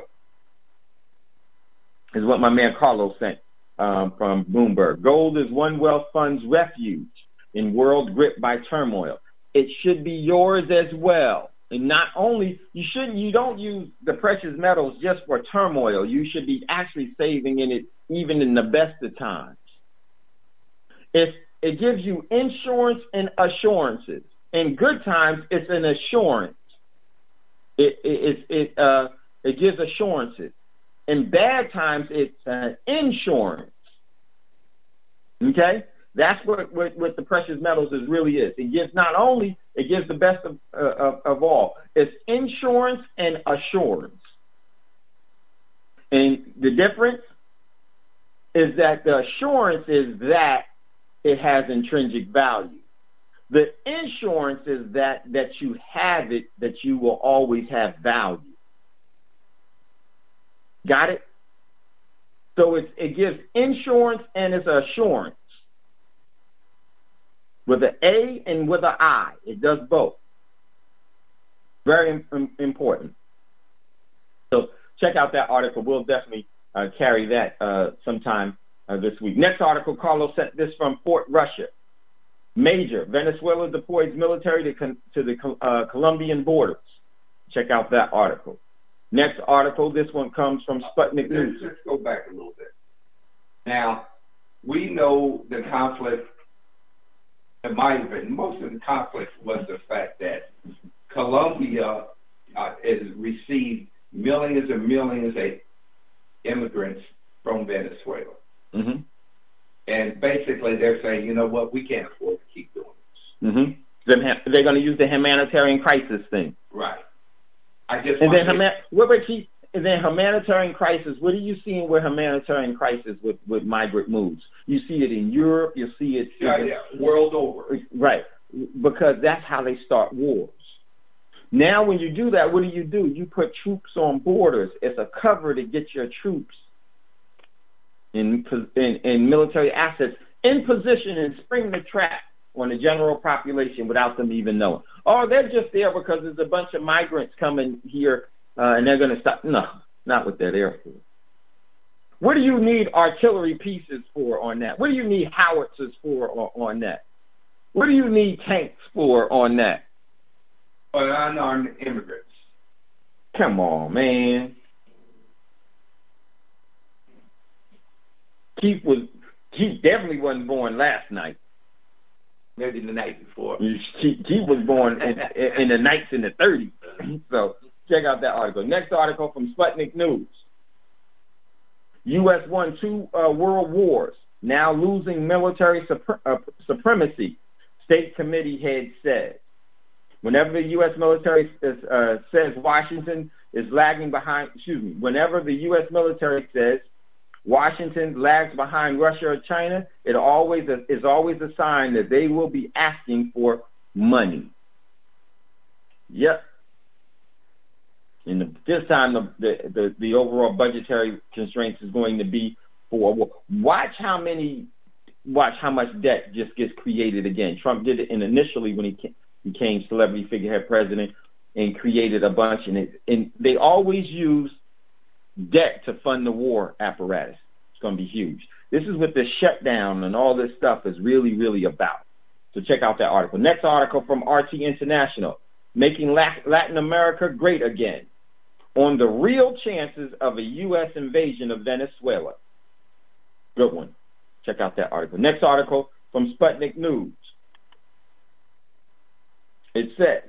S4: Is what my man Carlos sent from Bloomberg. Gold is one wealth fund's refuge in world gripped by turmoil. It should be yours as well. And not only you don't use the precious metals just for turmoil. You should be actually saving in it even in the best of times. It gives you insurance and assurances. In good times, it's an assurance. It gives assurances. In bad times, it's an insurance. Okay, that's what the precious metals really is. It gives the best of all. It's insurance and assurance. And the difference is that the assurance is that it has intrinsic value. The insurance is that you have it, that you will always have value. Got it? So it gives insurance and it's assurance. With an A and with an I. It does both. Very important. So check out that article. We'll definitely carry that sometime this week. Next article, Carlos sent this from Fort Russia. Major. Venezuela deploys military to the Colombian borders. Check out that article. Next article, this one comes from Sputnik News.
S5: Let's go back a little bit. Now, we know the conflict, in my opinion, most of the conflict was the fact that Colombia has received millions and millions of immigrants from Venezuela.
S4: Mm-hmm.
S5: And basically they're saying, you know what, we can't afford to keep doing this.
S4: Mm-hmm. They're going to use the humanitarian crisis thing.
S5: Right.
S4: Then humanitarian crisis, what are you seeing with humanitarian crisis with migrant moves? You see it in Europe, you see it
S5: world over.
S4: Right. Because that's how they start wars. Now when you do that, what do? You put troops on borders. It's a cover to get your troops in military assets in position and spring the trap on the general population without them even knowing. Or they're just there because there's a bunch of migrants coming here and they're going to stop. No, not what they're there for. What do you need artillery pieces for on that? What do you need howitzers for on that? What do you need tanks for on that?
S5: Unarmed immigrants.
S4: Come on, man. Keith definitely wasn't born last night.
S5: Maybe the night before.
S4: He was born in the nights in the 30s. So check out that article. Next article from Sputnik News. U.S. won 2 world wars, now losing military supremacy, State Committee head said. Whenever the U.S. military says Washington is lagging behind, whenever the U.S. military says Washington lags behind Russia or China, it is always a sign that they will be asking for money. Yep. And this time, the overall budgetary constraints is going to be for watch how much debt just gets created again. Trump did it initially when he became celebrity figurehead president and created a bunch, and they always use debt to fund the war apparatus. It's going to be huge. This is what the shutdown and all this stuff is really, really about. So check out that article. Next article from RT International, making Latin America great again, on the real chances of a U.S. invasion of Venezuela. Good one. Check out that article. Next article from Sputnik News. It says,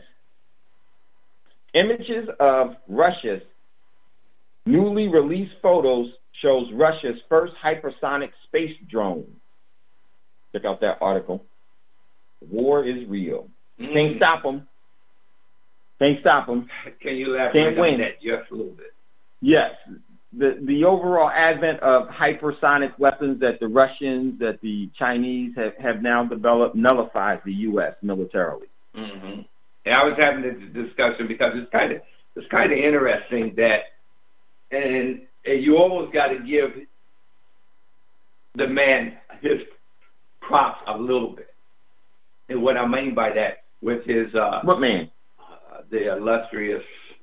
S4: images of Russia's newly released photos shows Russia's first hypersonic space drone. Check out that article. War is real. Can't stop them. Can't stop them.
S5: Can you elaborate on that just a little bit?
S4: Yes. The overall advent of hypersonic weapons that the Russians, that the Chinese have now developed nullifies the U.S. militarily.
S5: Mm-hmm. And I was having this discussion because it's kind of interesting that, and you almost got to give the man his props a little bit. And what I mean by that, with his
S4: what man?
S5: The illustrious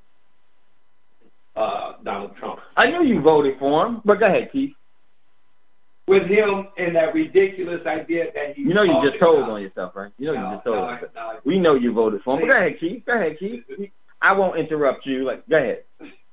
S5: Donald Trump.
S4: I knew you voted for him, but go ahead, Keith.
S5: With him and that ridiculous idea that he,
S4: you just told on yourself, right? You just told on yourself. We know you voted for him. But go ahead, Keith. Go ahead, Keith. I won't interrupt you. Go ahead.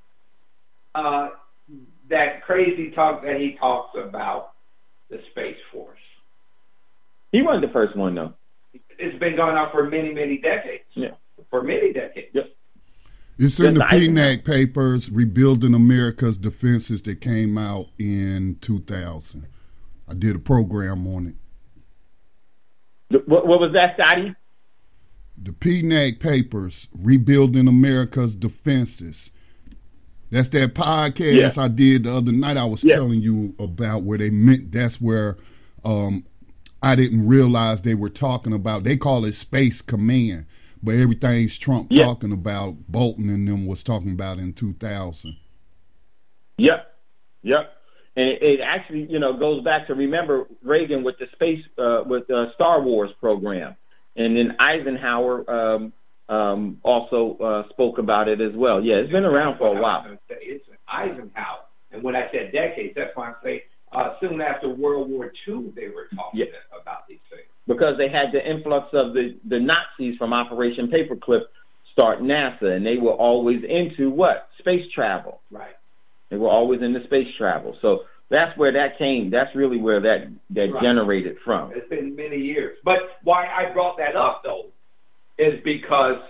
S5: That crazy talk that he talks about the Space Force.
S4: He wasn't the first one, though.
S5: It's been going on for many, many decades.
S4: Yeah.
S5: For many decades.
S4: Yep.
S1: It's in the PNAC papers, Rebuilding America's Defenses, that came out in 2000. I did a program on
S4: it. What was that, Scotty?
S1: The PNAC papers, Rebuilding America's Defenses. That's that podcast I did the other night I was telling you about, where they meant that's where I didn't realize they were talking about. They call it Space Command. But everything's Trump talking about, Bolton and them was talking about in 2000.
S4: Yep. And it actually, goes back to, remember Reagan with the space, with the Star Wars program. And then Eisenhower also spoke about it as well. Yeah, it's been around for a while.
S5: It's Eisenhower. And when I said decades, that's why I say soon after World War II, they were talking about these things. Because
S4: they had the influx of the Nazis from Operation Paperclip start NASA, and they were always into what? Space travel.
S5: Right.
S4: They were always into space travel. So that's where that came. That's really where that generated from.
S5: It's been many years. But why I brought that up, though, is because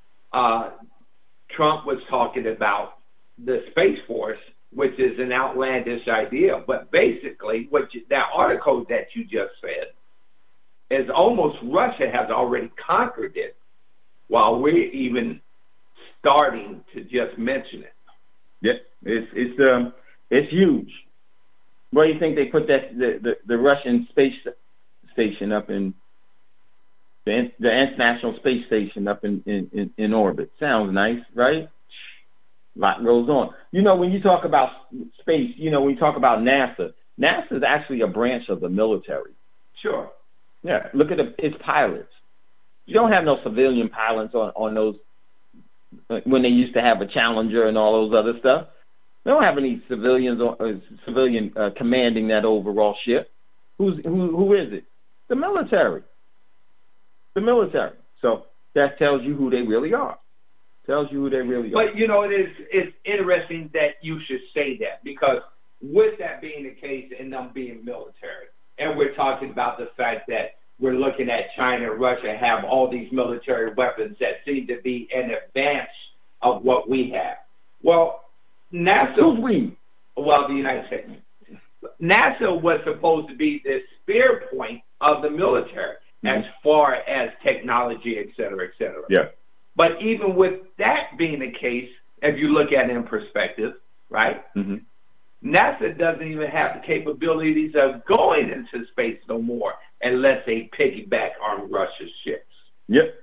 S5: Trump was talking about the Space Force, which is an outlandish idea. But basically, that article that you just said, is almost Russia has already conquered it, while we're even starting to just mention it.
S4: Yeah, it's huge. Where do you think they put that the Russian space station up in the International Space Station up in orbit? Sounds nice, right? A lot goes on. When you talk about space, when you talk about NASA is actually a branch of the military.
S5: Sure.
S4: Yeah, look at its pilots. You don't have no civilian pilots on those, when they used to have a Challenger and all those other stuff. They don't have any civilian commanding that overall ship. Who is it? The military. So that tells you who they really are. But
S5: it's interesting that you should say that, because with that being the case and them being military, and we're talking about the fact that we're we're looking at China and Russia have all these military weapons that seem to be in advance of what we have. Well, NASA, the United States. NASA was supposed to be the spear point of the military as far as technology, et cetera, et cetera.
S4: Yeah.
S5: But even with that being the case, if you look at it in perspective, right?
S4: Mm-hmm.
S5: NASA doesn't even have the capabilities of going into space no more unless they piggyback on Russia's ships.
S4: Yep.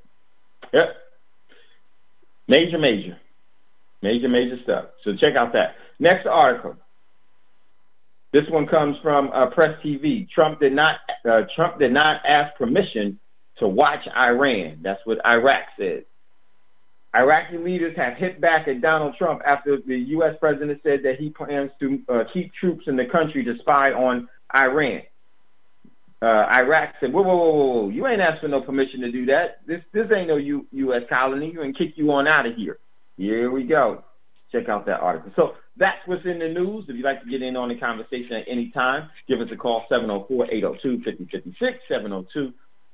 S4: Major stuff. So check out that. Next article. This one comes from Press TV. Trump did not ask permission to watch Iran. That's what Iraq said. Iraqi leaders have hit back at Donald Trump after the U.S. president said that he plans to keep troops in the country to spy on Iran. Iraq said, whoa, you ain't asked for no permission to do that. This ain't no U.S. colony. You can kick you on out of here. Here we go. Check out that article. So that's what's in the news. If you'd like to get in on the conversation at any time, give us a call, 704-802-5056,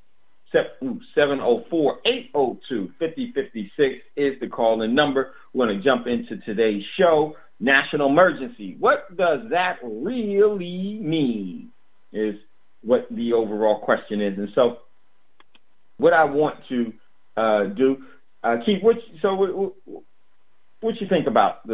S4: 704-802-5056 is the call-in number. We're going to jump into today's show. National emergency. What does that really mean is what the overall question is. And so what I want to do, Keith, what you think about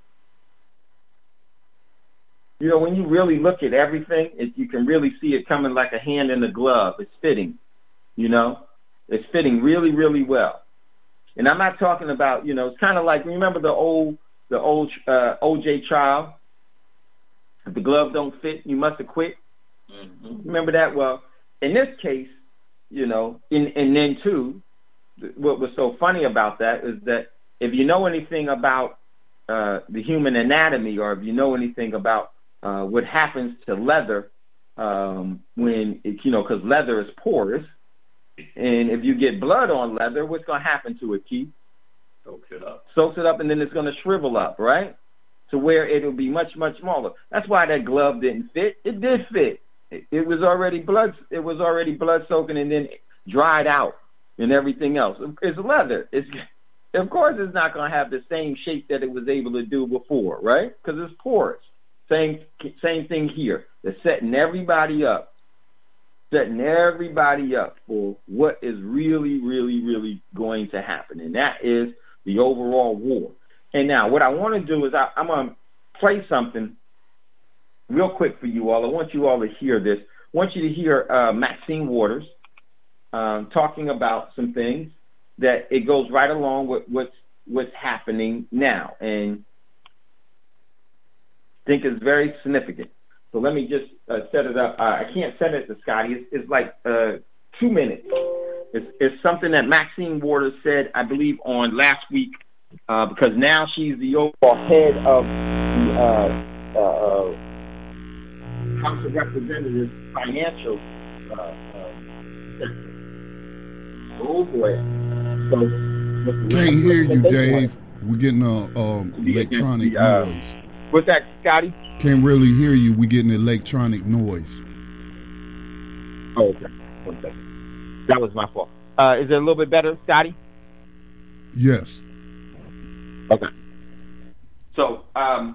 S4: when you really look at everything, you can really see it coming like a hand in a glove. It's fitting. It's fitting really, really well. And I'm not talking about, it's kind of like, remember the old OJ trial? If the glove don't fit, you must have quit. Mm-hmm. Remember that? Well, in this case, and then too, what was so funny about that is that if you know anything about the human anatomy, or if you know anything about what happens to leather when because leather is porous, and if you get blood on leather, what's going to happen to it, Keith? Soaks it up, and then it's going to shrivel up, right? To where it'll be much, much smaller. That's why that glove didn't fit. It did fit. It was already blood. It was already blood soaking, and then dried out, and everything else. It's leather. Of course, it's not going to have the same shape that it was able to do before, right? Because it's porous. Same thing here. They're setting everybody up for what is really, really, really going to happen, and that is the overall war. And now what I want to do is I'm going to play something real quick for you all. I want you all to hear this. I want you to hear Maxine Waters talking about some things that it goes right along with what's happening now, and I think it's very significant. So let me just set it up. I can't send it to Scotty. It's like 2 minutes. It's something that Maxine Waters said, I believe, on last week, because now she's the overall head of the House of Representatives financial sector. Oh, boy. So,
S1: can't hear you, Dave. We're getting electronic noise.
S4: What's that, Scotty?
S1: Can't really hear you. We're getting electronic noise.
S4: Oh, okay. That was my fault. Is it a little bit better, Scotty?
S1: Yes.
S4: Okay. So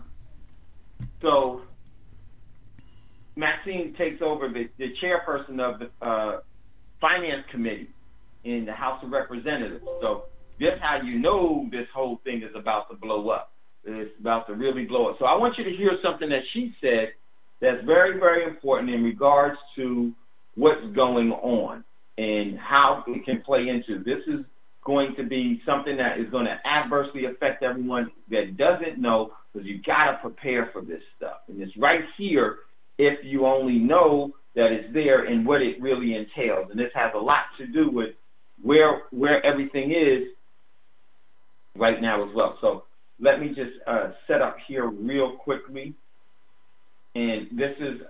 S4: Maxine takes over the chairperson of the Finance Committee in the House of Representatives. So that's how you know this whole thing is about to blow up. It's about to really blow up. So I want you to hear something that she said that's very, very important in regards to what's going on and how it can play into. This is going to be something that is going to adversely affect everyone that doesn't know, because you got to prepare for this stuff. And it's right here if you only know that it's there and what it really entails. And this has a lot to do with where everything is right now as well. So let me just set up here real quickly. And this is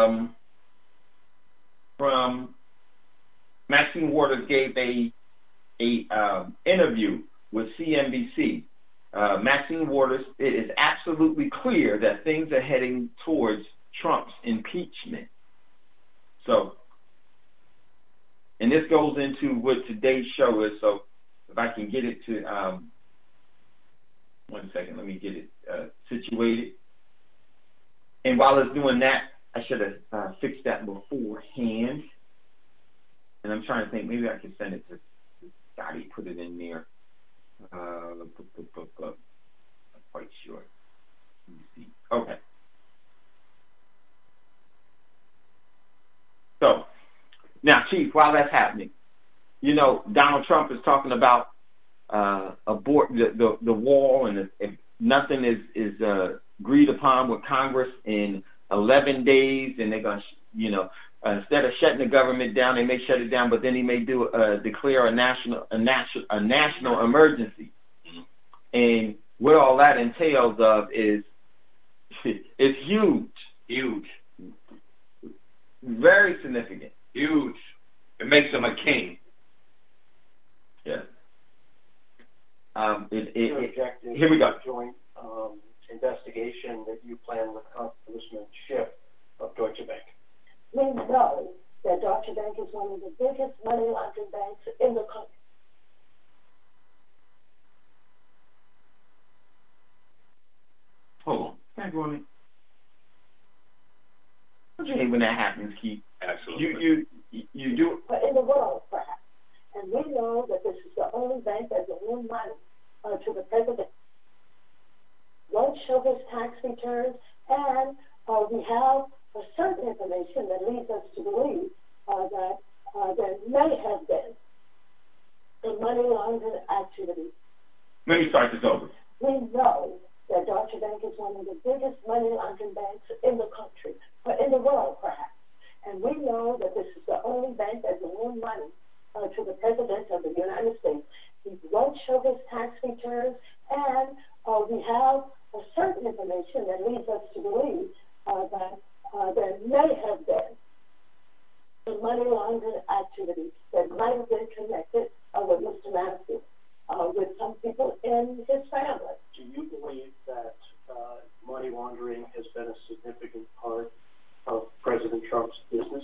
S4: from Maxine Waters gave a interview with CNBC. Maxine Waters, it is absolutely clear that things are heading towards Trump's impeachment. So, this goes into what today's show is. So if I can get it to 1 second, let me get it situated. And while it's doing that, I should have fixed that beforehand. And I'm trying to think, maybe I could send it to Scotty, put it in there. I'm quite sure. Let me see. Okay. So, now, Chief, while that's happening, you know, Donald Trump is talking about the wall, and if nothing is agreed upon with Congress in 11 days, and they're going to, you know, instead of shutting the government down, they may shut it down, but then he may declare a national emergency. And what all that entails of is huge, very significant,
S5: huge. It makes him a king.
S4: Yeah.
S6: Here
S4: we go.
S6: Joint investigation that you plan with Congressman Schiff of Deutsche Bank.
S7: We know that Deutsche Bank is one of the biggest money laundering banks in the country.
S4: Hold on. Can I go on it? Don't you hate when that happens, Keith?
S5: Absolutely.
S4: You do it.
S7: But in the world, perhaps. And we know that this is the only bank that will lend money to the president. Won't show his tax returns, and we have certain information that leads us to believe that there may have been a money laundering activity.
S4: Let me start this over.
S7: We know that Deutsche Bank is one of the biggest money laundering banks in the country, or in the world, perhaps. And we know that this is the only bank that will lend money to the President of the United States. He won't show his tax returns, and we have certain information that leads us to believe that there may have been a money laundering activity that might have been connected with Mr. Madison, with some people in his family.
S6: Do you believe that money laundering has been a significant part of President Trump's business?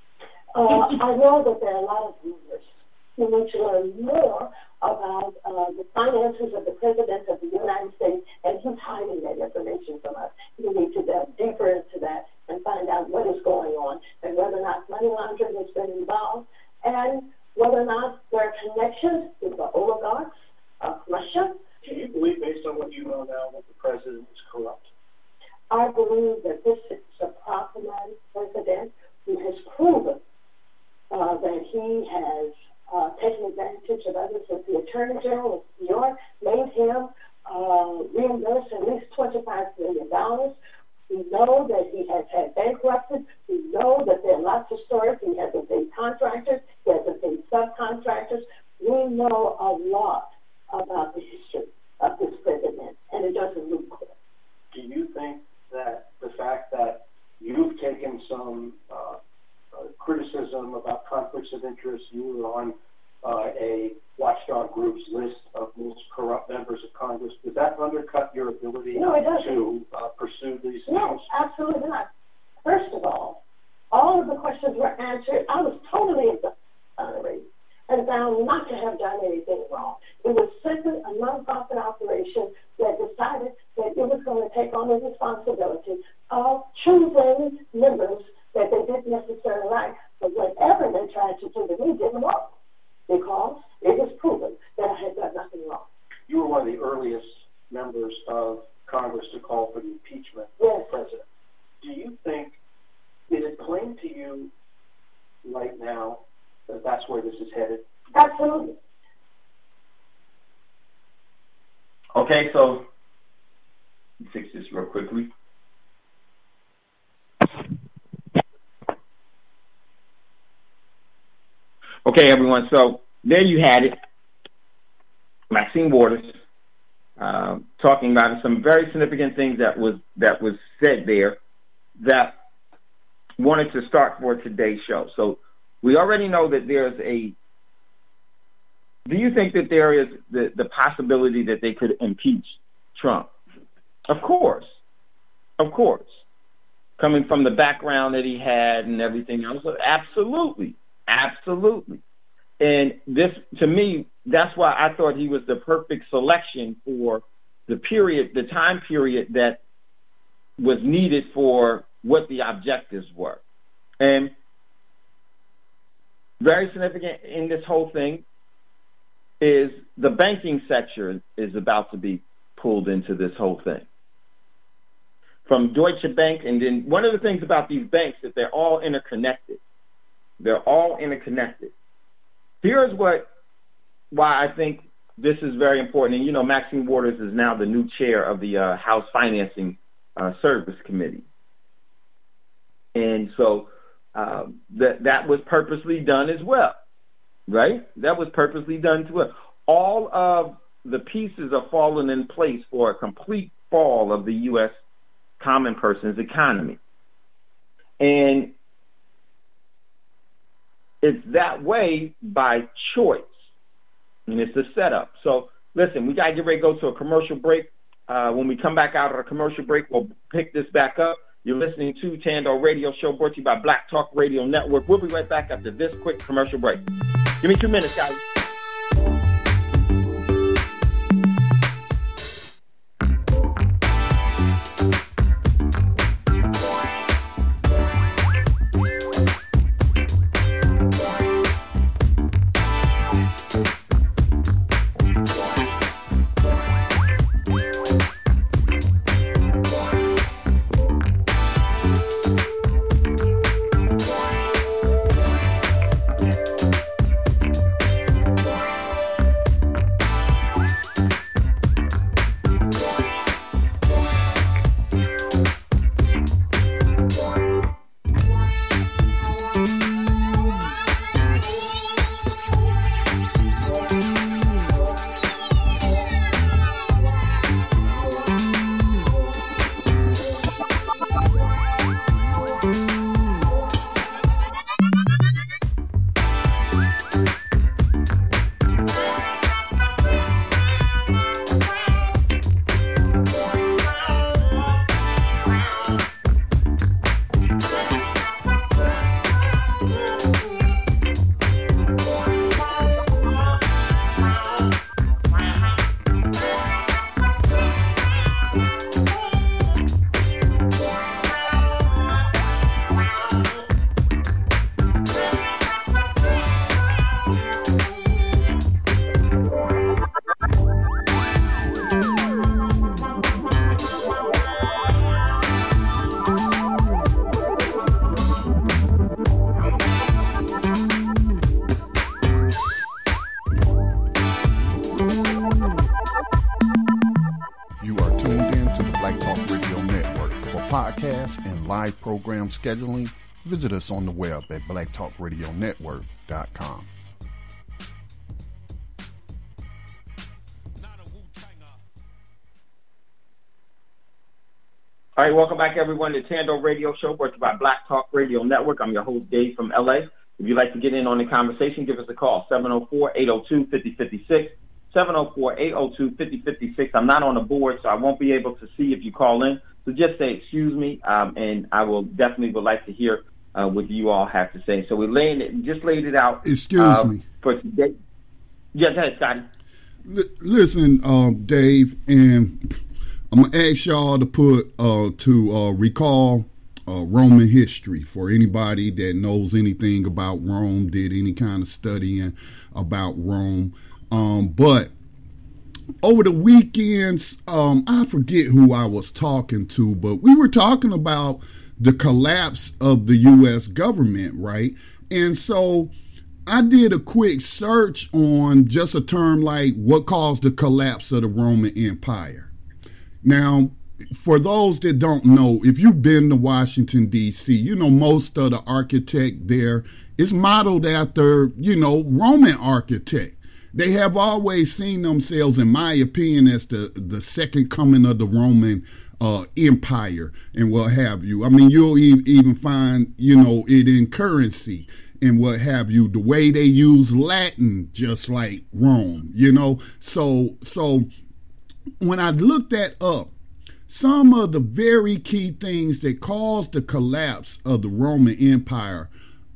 S7: I know that there are a lot of rumors. You need to learn more about the finances of the President of the United States, and he's hiding that information from us. You need to delve deeper into that and find out what is going on, and whether or not money laundering has been involved, and whether or not there are connections with the oligarchs of Russia.
S6: Do you believe, based on what you know now, that the President is corrupt?
S7: I believe that this is a problematic president who has proven that he has taken advantage of others. As the Attorney General of New York made him reimburse at least $25 million. We know that he has had bankrupted. We know that there are lots of stories. He hasn't paid contractors. He hasn't paid subcontractors. We know a lot about the history of this president, and it doesn't look clear.
S6: Do you think that the fact that you've taken some criticism about conflicts of interest, you were on a watchdog group's list of most corrupt members of Congress, does that undercut your ability to pursue these things?
S7: No, absolutely not. First of all of the questions were answered. I was totally exonerated and found not to have done anything wrong. It was simply a nonprofit operation that decided that it was going to take on the responsibility of choosing members that they didn't necessarily like, but whatever they tried to do to me didn't work, because it was proven that I had done nothing wrong.
S6: You were one of the earliest members of Congress to call for the impeachment of the president. Do you think, is it plain to you right now that that's where this is headed?
S7: Absolutely.
S4: Okay, so let's fix this real quickly. Okay, everyone. So there you had it. Maxine Waters talking about some very significant things that was said there that wanted to start for today's show. So we already know that there's a. Do you think that there is the possibility that they could impeach Trump? Of course. Coming from the background that he had and everything else, absolutely. And this, to me, that's why I thought he was the perfect selection for the time period that was needed for what the objectives were. And very significant in this whole thing is the banking sector is about to be pulled into this whole thing. From Deutsche Bank, and then one of the things about these banks is they're all interconnected. They're all interconnected. Here's why I think this is very important. And, you know, Maxine Waters is now the new chair of the House Financing Service Committee. And so that was purposely done as well, right? That was purposely done as well. All of the pieces are falling in place for a complete fall of the U.S. common person's economy. And it's that way by choice, and it's a setup. So, listen, we got to get ready to go to a commercial break. When we come back out of a commercial break, we'll pick this back up. You're listening to Tando Radio Show, brought to you by Black Talk Radio Network. We'll be right back after this quick commercial break. Give me 2 minutes, guys.
S1: Program scheduling, visit us on the web at blacktalkradionetwork.com.
S4: All right, welcome back, everyone, to Tando Radio Show, brought to you by Black Talk Radio Network. I'm your host, Dave, from LA. If you'd like to get in on the conversation, give us a call, 704-802-5056, 704-802-5056. I'm not on the board, so I won't be able to see if you call in. So just say, excuse me, and I will definitely would like to hear what you all have to say. So we laid it out.
S1: Excuse me.
S4: For today. Yeah, go ahead, Scotty.
S1: Listen, Dave, and I'm going to ask y'all to recall Roman history for anybody that knows anything about Rome, did any kind of studying about Rome. But over the weekends, I forget who I was talking to, but we were talking about the collapse of the U.S. government, right? And so I did a quick search on just a term like what caused the collapse of the Roman Empire. Now, for those that don't know, if you've been to Washington, D.C., you know most of the architect there is modeled after, Roman architect. They have always seen themselves, in my opinion, as the second coming of the Roman Empire and what have you. I mean, you'll even find, it in currency and what have you. The way they use Latin, just like Rome, So when I looked that up, some of the very key things that caused the collapse of the Roman Empire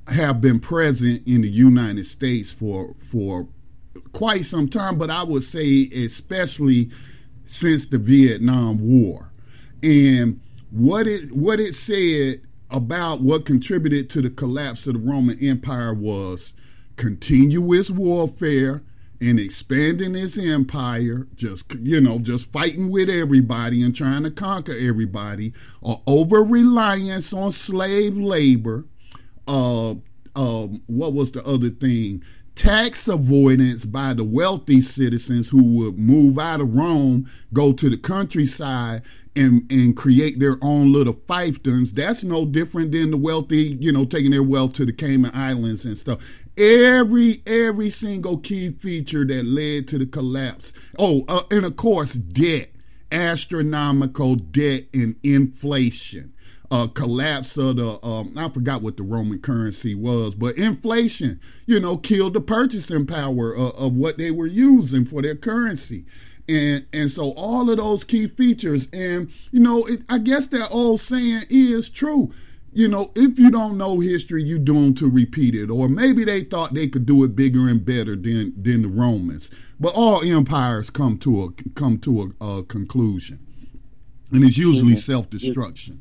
S1: have been present in the United States for quite some time, but I would say especially since the Vietnam War. And what it said about what contributed to the collapse of the Roman Empire was continuous warfare and expanding its empire, just fighting with everybody and trying to conquer everybody, or over-reliance on slave labor. What was the other thing? Tax avoidance by the wealthy citizens who would move out of Rome, go to the countryside, and create their own little fiefdoms. That's no different than the wealthy, taking their wealth to the Cayman Islands and stuff. Every single key feature that led to the collapse. And of course, debt, astronomical debt and inflation. Collapse of the, I forgot what the Roman currency was, but inflation, killed the purchasing power of what they were using for their currency. And so all of those key features, and, I guess that old saying is true. If you don't know history, you're doomed to repeat it. Or maybe they thought they could do it bigger and better than the Romans. But all empires come to a conclusion. And it's usually self-destruction.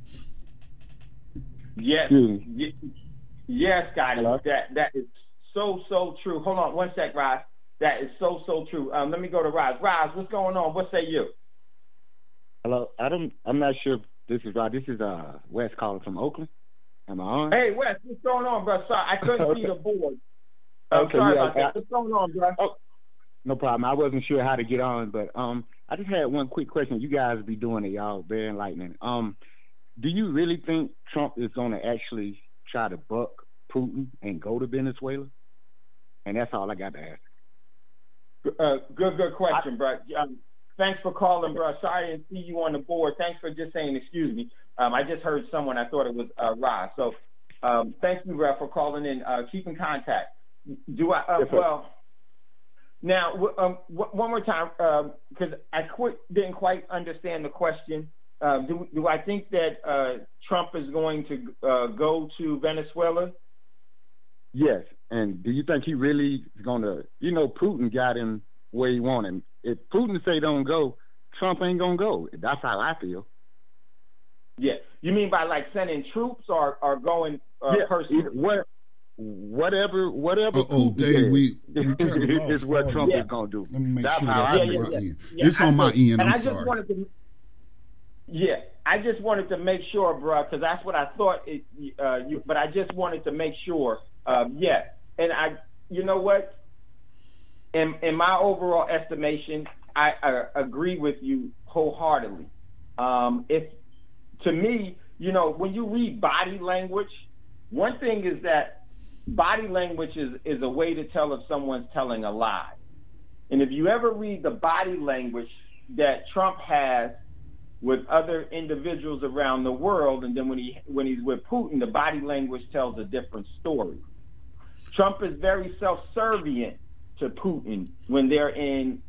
S4: Yes, yes, Scotty. That is so true. Hold on one sec, Roz. That is so true. Let me go to Roz. Roz, what's going on? What say you?
S8: Hello, Adam. I'm not sure if this is Roz. This is Wes calling from Oakland. Am I on?
S4: Hey, Wes, what's going on, bro? Sorry, I couldn't see the board.
S8: Okay,
S4: sorry about that. What's going on, bro?
S8: Oh, no problem. I wasn't sure how to get on, but I just had one quick question. You guys be doing it, y'all. Very enlightening. Do you really think Trump is going to actually try to buck Putin and go to Venezuela? And that's all I got to ask.
S4: Good question, bro. Thanks for calling, bro. Sorry I didn't see you on the board. Thanks for just saying excuse me. I just heard someone. I thought it was Roz. So thank you, bro, for calling in. Keep in contact. Do I? Well, now one more time, because I didn't quite understand the question. Do I think that Trump is going to go to Venezuela?
S8: Yes. And do you think he really is going to, Putin got him where he wanted him. If Putin say don't go, Trump ain't going to go. That's how I feel.
S4: Yeah. You mean by like sending troops or going personally?
S8: Whatever
S1: Dave,
S8: is what Trump is going to do.
S1: Let me make
S8: that's
S1: sure
S8: how
S1: that's
S8: I
S1: on
S8: feel.
S1: my end. It's on my end. I'm sorry.
S4: I just wanted to make sure, bro, because that's what I thought. But I just wanted to make sure. And you know what? In my overall estimation, I agree with you wholeheartedly. To me, when you read body language, one thing is that body language is a way to tell if someone's telling a lie. And if you ever read the body language that Trump has with other individuals around the world, and then when he's with Putin, the body language tells a different story. Trump is very self-servient to Putin when they're in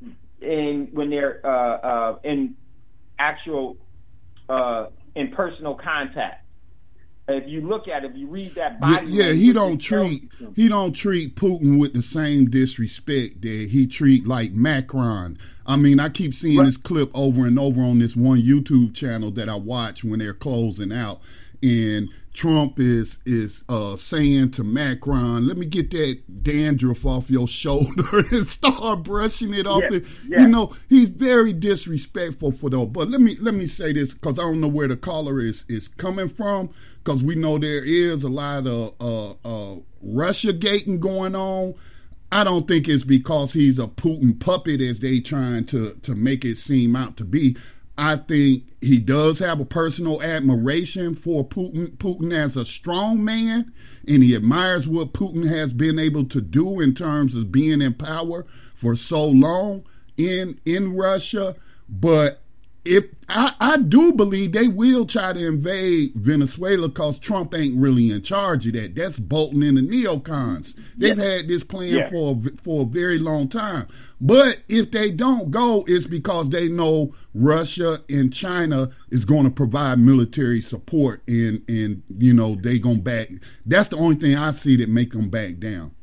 S4: actual in personal contact. If you look at it, if you read that body language,
S1: he don't treat Putin with the same disrespect that he treat like Macron. I mean, I keep seeing this clip over and over on this one YouTube channel that I watch when they're closing out, and Trump is saying to Macron, "Let me get that dandruff off your shoulder," and start brushing it off. He's very disrespectful for those. But let me say this, because I don't know where the caller is coming from, because we know there is a lot of Russia-gating going on. I don't think it's because he's a Putin puppet, as they trying to make it seem out to be. I think he does have a personal admiration for Putin as a strong man, and he admires what Putin has been able to do in terms of being in power for so long in Russia. But if I do believe they will try to invade Venezuela because Trump ain't really in charge of that. That's Bolton and the neocons. They've had this plan for a very long time. But if they don't go, it's because they know Russia and China is going to provide military support, and you know they gonna back. That's the only thing I see that make them back down.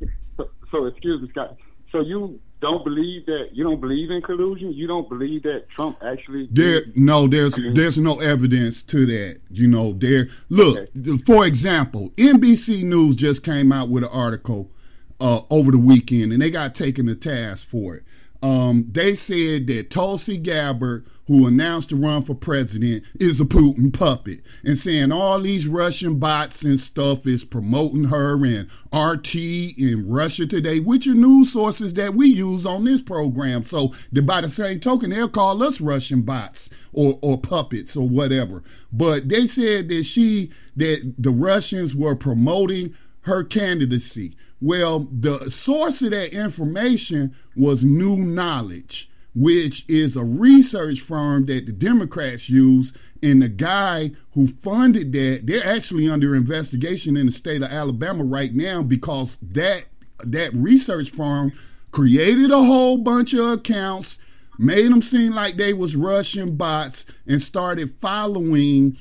S8: So excuse me, Scott. So you don't believe that? You don't believe in collusion? You don't believe that Trump actually?
S1: There's no evidence to that. You know, for example, NBC News just came out with an article over the weekend, and they got taken to task for it. They said that Tulsi Gabbard, who announced to run for president, is a Putin puppet, and saying all these Russian bots and stuff is promoting her, and RT and Russia Today, which are news sources that we use on this program. So by the same token, they'll call us Russian bots or puppets or whatever. But they said that the Russians were promoting her candidacy. Well, the source of that information was New Knowledge, which is a research firm that the Democrats use. And the guy who funded that, they're actually under investigation in the state of Alabama right now because that research firm created a whole bunch of accounts, made them seem like they was Russian bots, and started following,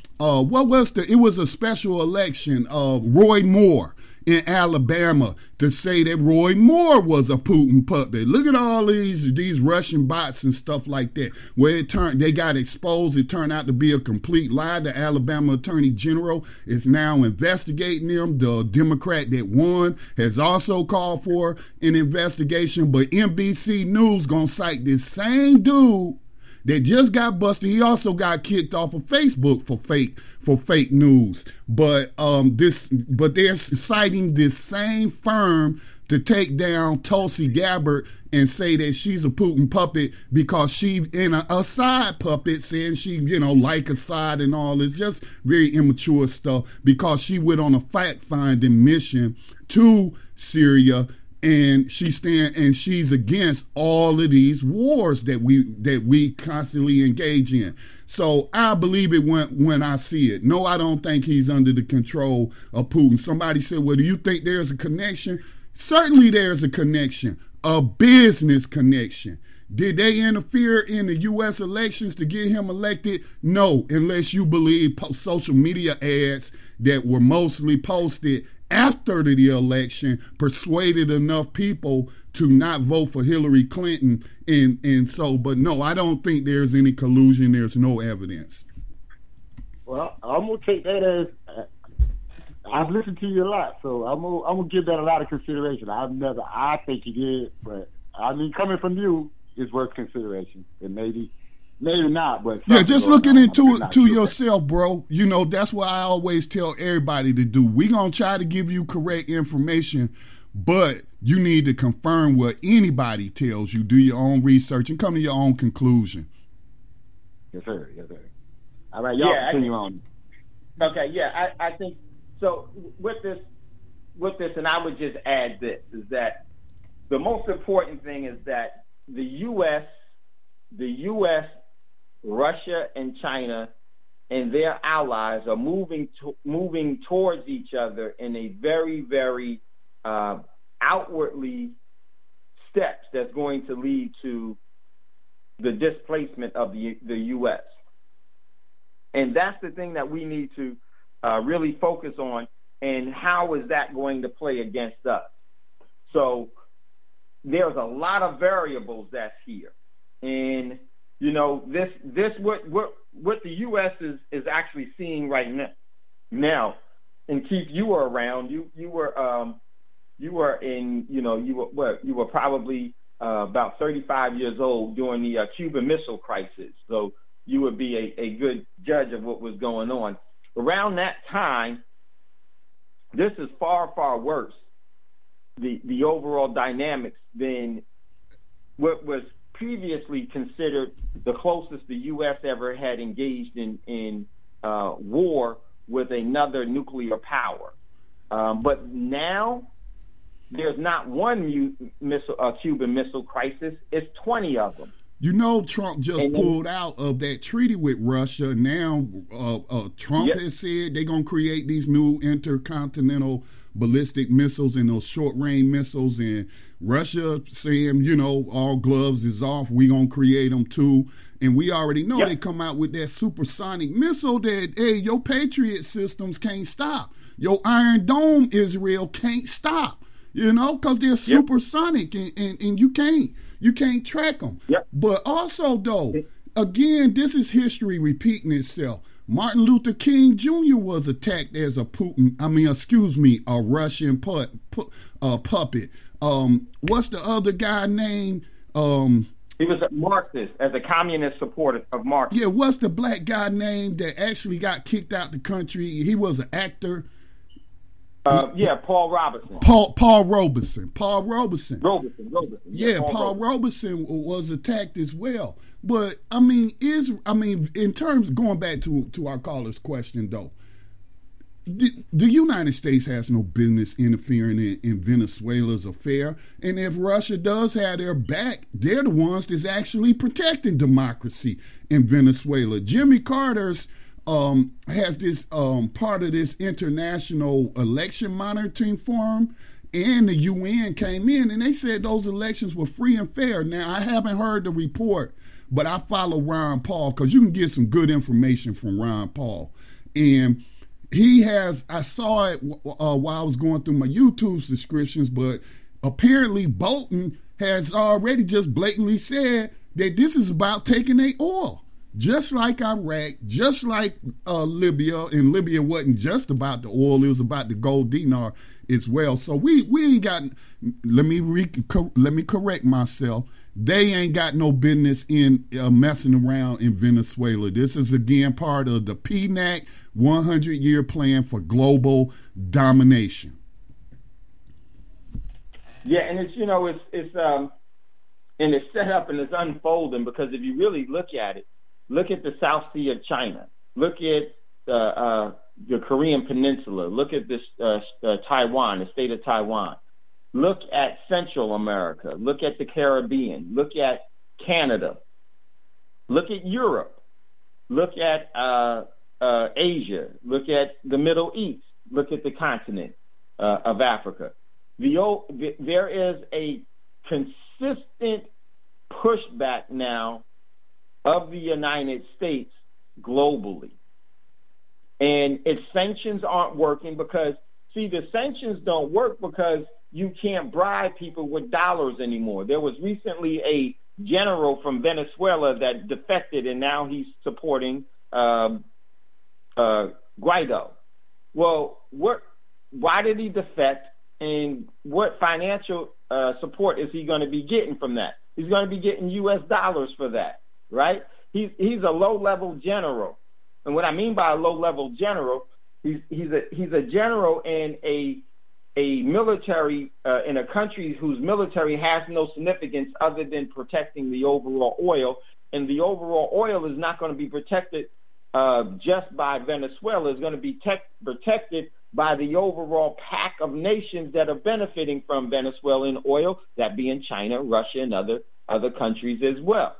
S1: it was a special election of Roy Moore in Alabama to say that Roy Moore was a Putin puppet. Look at all these Russian bots and stuff like that. Where they got exposed, it turned out to be a complete lie. The Alabama Attorney General is now investigating them. The Democrat that won has also called for an investigation. But NBC News gonna cite this same dude that just got busted. He also got kicked off of Facebook for fake news. But they're citing this same firm to take down Tulsi Gabbard and say that she's a Putin puppet because she in a Assad puppet, saying she, like Assad and all this, just very immature stuff, because she went on a fact-finding mission to Syria. And she's against all of these wars that we constantly engage in. So I believe it when I see it. No, I don't think he's under the control of Putin. Somebody said, well, do you think there's a connection? Certainly there's a connection, a business connection. Did they interfere in the U.S. elections to get him elected? No, unless you believe social media ads that were mostly posted after the election persuaded enough people to not vote for Hillary Clinton. But no, I don't think there's any collusion. There's no evidence.
S8: Well, I'm going to take that as, I've listened to you a lot, so I'm gonna give that a lot of consideration. I think you did, but I mean, coming from you is worth consideration. And maybe not, but
S1: yeah, just looking into yourself, bro. That's what I always tell everybody to do. We're gonna try to give you correct information, but you need to confirm what anybody tells you. Do your own research and come to your own conclusion.
S8: Yes, sir. All right, y'all continue on.
S4: Okay, yeah, I think so. With this, and I would just add this, is that the most important thing is that the U.S., Russia, and China and their allies are moving towards each other in a very, very outwardly steps that's going to lead to the displacement of the U.S. And that's the thing that we need to really focus on, and how is that going to play against us? So there's a lot of variables that's here. And this what the U.S. is actually seeing right now. And Keith, you were around. You were probably about 35 years old during the Cuban Missile Crisis. So you would be a good judge of what was going on around that time. This is far, far worse, the overall dynamics, than what was previously considered the closest the U.S. ever had engaged in war with another nuclear power. But now there's not one Cuban Missile Crisis, it's 20 of them.
S1: You know, Trump just pulled out of that treaty with Russia. Now, Trump has said they're going to create these new intercontinental ballistic missiles and those short-range missiles. And Russia saying, you know, all gloves is off. We're going to create them too. And we already know they come out with that supersonic missile that, hey, your Patriot systems can't stop. Your Iron Dome, Israel, can't stop, you know, because they're supersonic and you can't track them. But also, though, again, this is history repeating itself. Martin Luther King Jr. was attacked as a Russian puppet. What's the other guy named?
S4: He was a Marxist, as a communist supporter of Marx.
S1: Yeah, what's the black guy named that actually got kicked out the country? He was an actor.
S4: Paul Robeson.
S1: Paul Robeson.
S4: Robeson.
S1: Yeah, Paul Robeson was attacked as well. But I mean, in terms going back to our caller's question though, the United States has no business interfering in Venezuela's affair. And if Russia does have their back, they're the ones that's actually protecting democracy in Venezuela. Jimmy Carter's has this part of this international election monitoring forum, and the UN came in and they said those elections were free and fair. Now, I haven't heard the report, but I follow Ron Paul because you can get some good information from Ron Paul. And he has, I saw it while I was going through my YouTube subscriptions, but apparently Bolton has already just blatantly said that this is about taking their oil. Just like Iraq, just like Libya, and Libya wasn't just about the oil; it was about the gold dinar as well. So we ain't got. Let me correct myself. They ain't got no business in messing around in Venezuela. This is again part of the PNAC 100-year plan for global domination.
S4: Yeah, and it's and it's set up and it's unfolding because if you really look at it. Look at the South Sea of China. Look at the Korean Peninsula. Look at this Taiwan, the state of Taiwan. Look at Central America. Look at the Caribbean. Look at Canada. Look at Europe. Look at Asia. Look at the Middle East. Look at the continent of Africa. There is a consistent pushback now of the United States globally. And its sanctions aren't working because, see, the sanctions don't work because you can't bribe people with dollars anymore. There was recently a general from Venezuela that defected, and now he's supporting Guaido. Well, why did he defect, and what financial support is he going to be getting from that? He's going to be getting U.S. dollars for that. Right? He's a low-level general, and what I mean by a low-level general, he's a general in a military in a country whose military has no significance other than protecting the overall oil, and the overall oil is not going to be protected just by Venezuela. It's going to be protected by the overall pack of nations that are benefiting from Venezuelan oil, that being China, Russia, and other countries as well.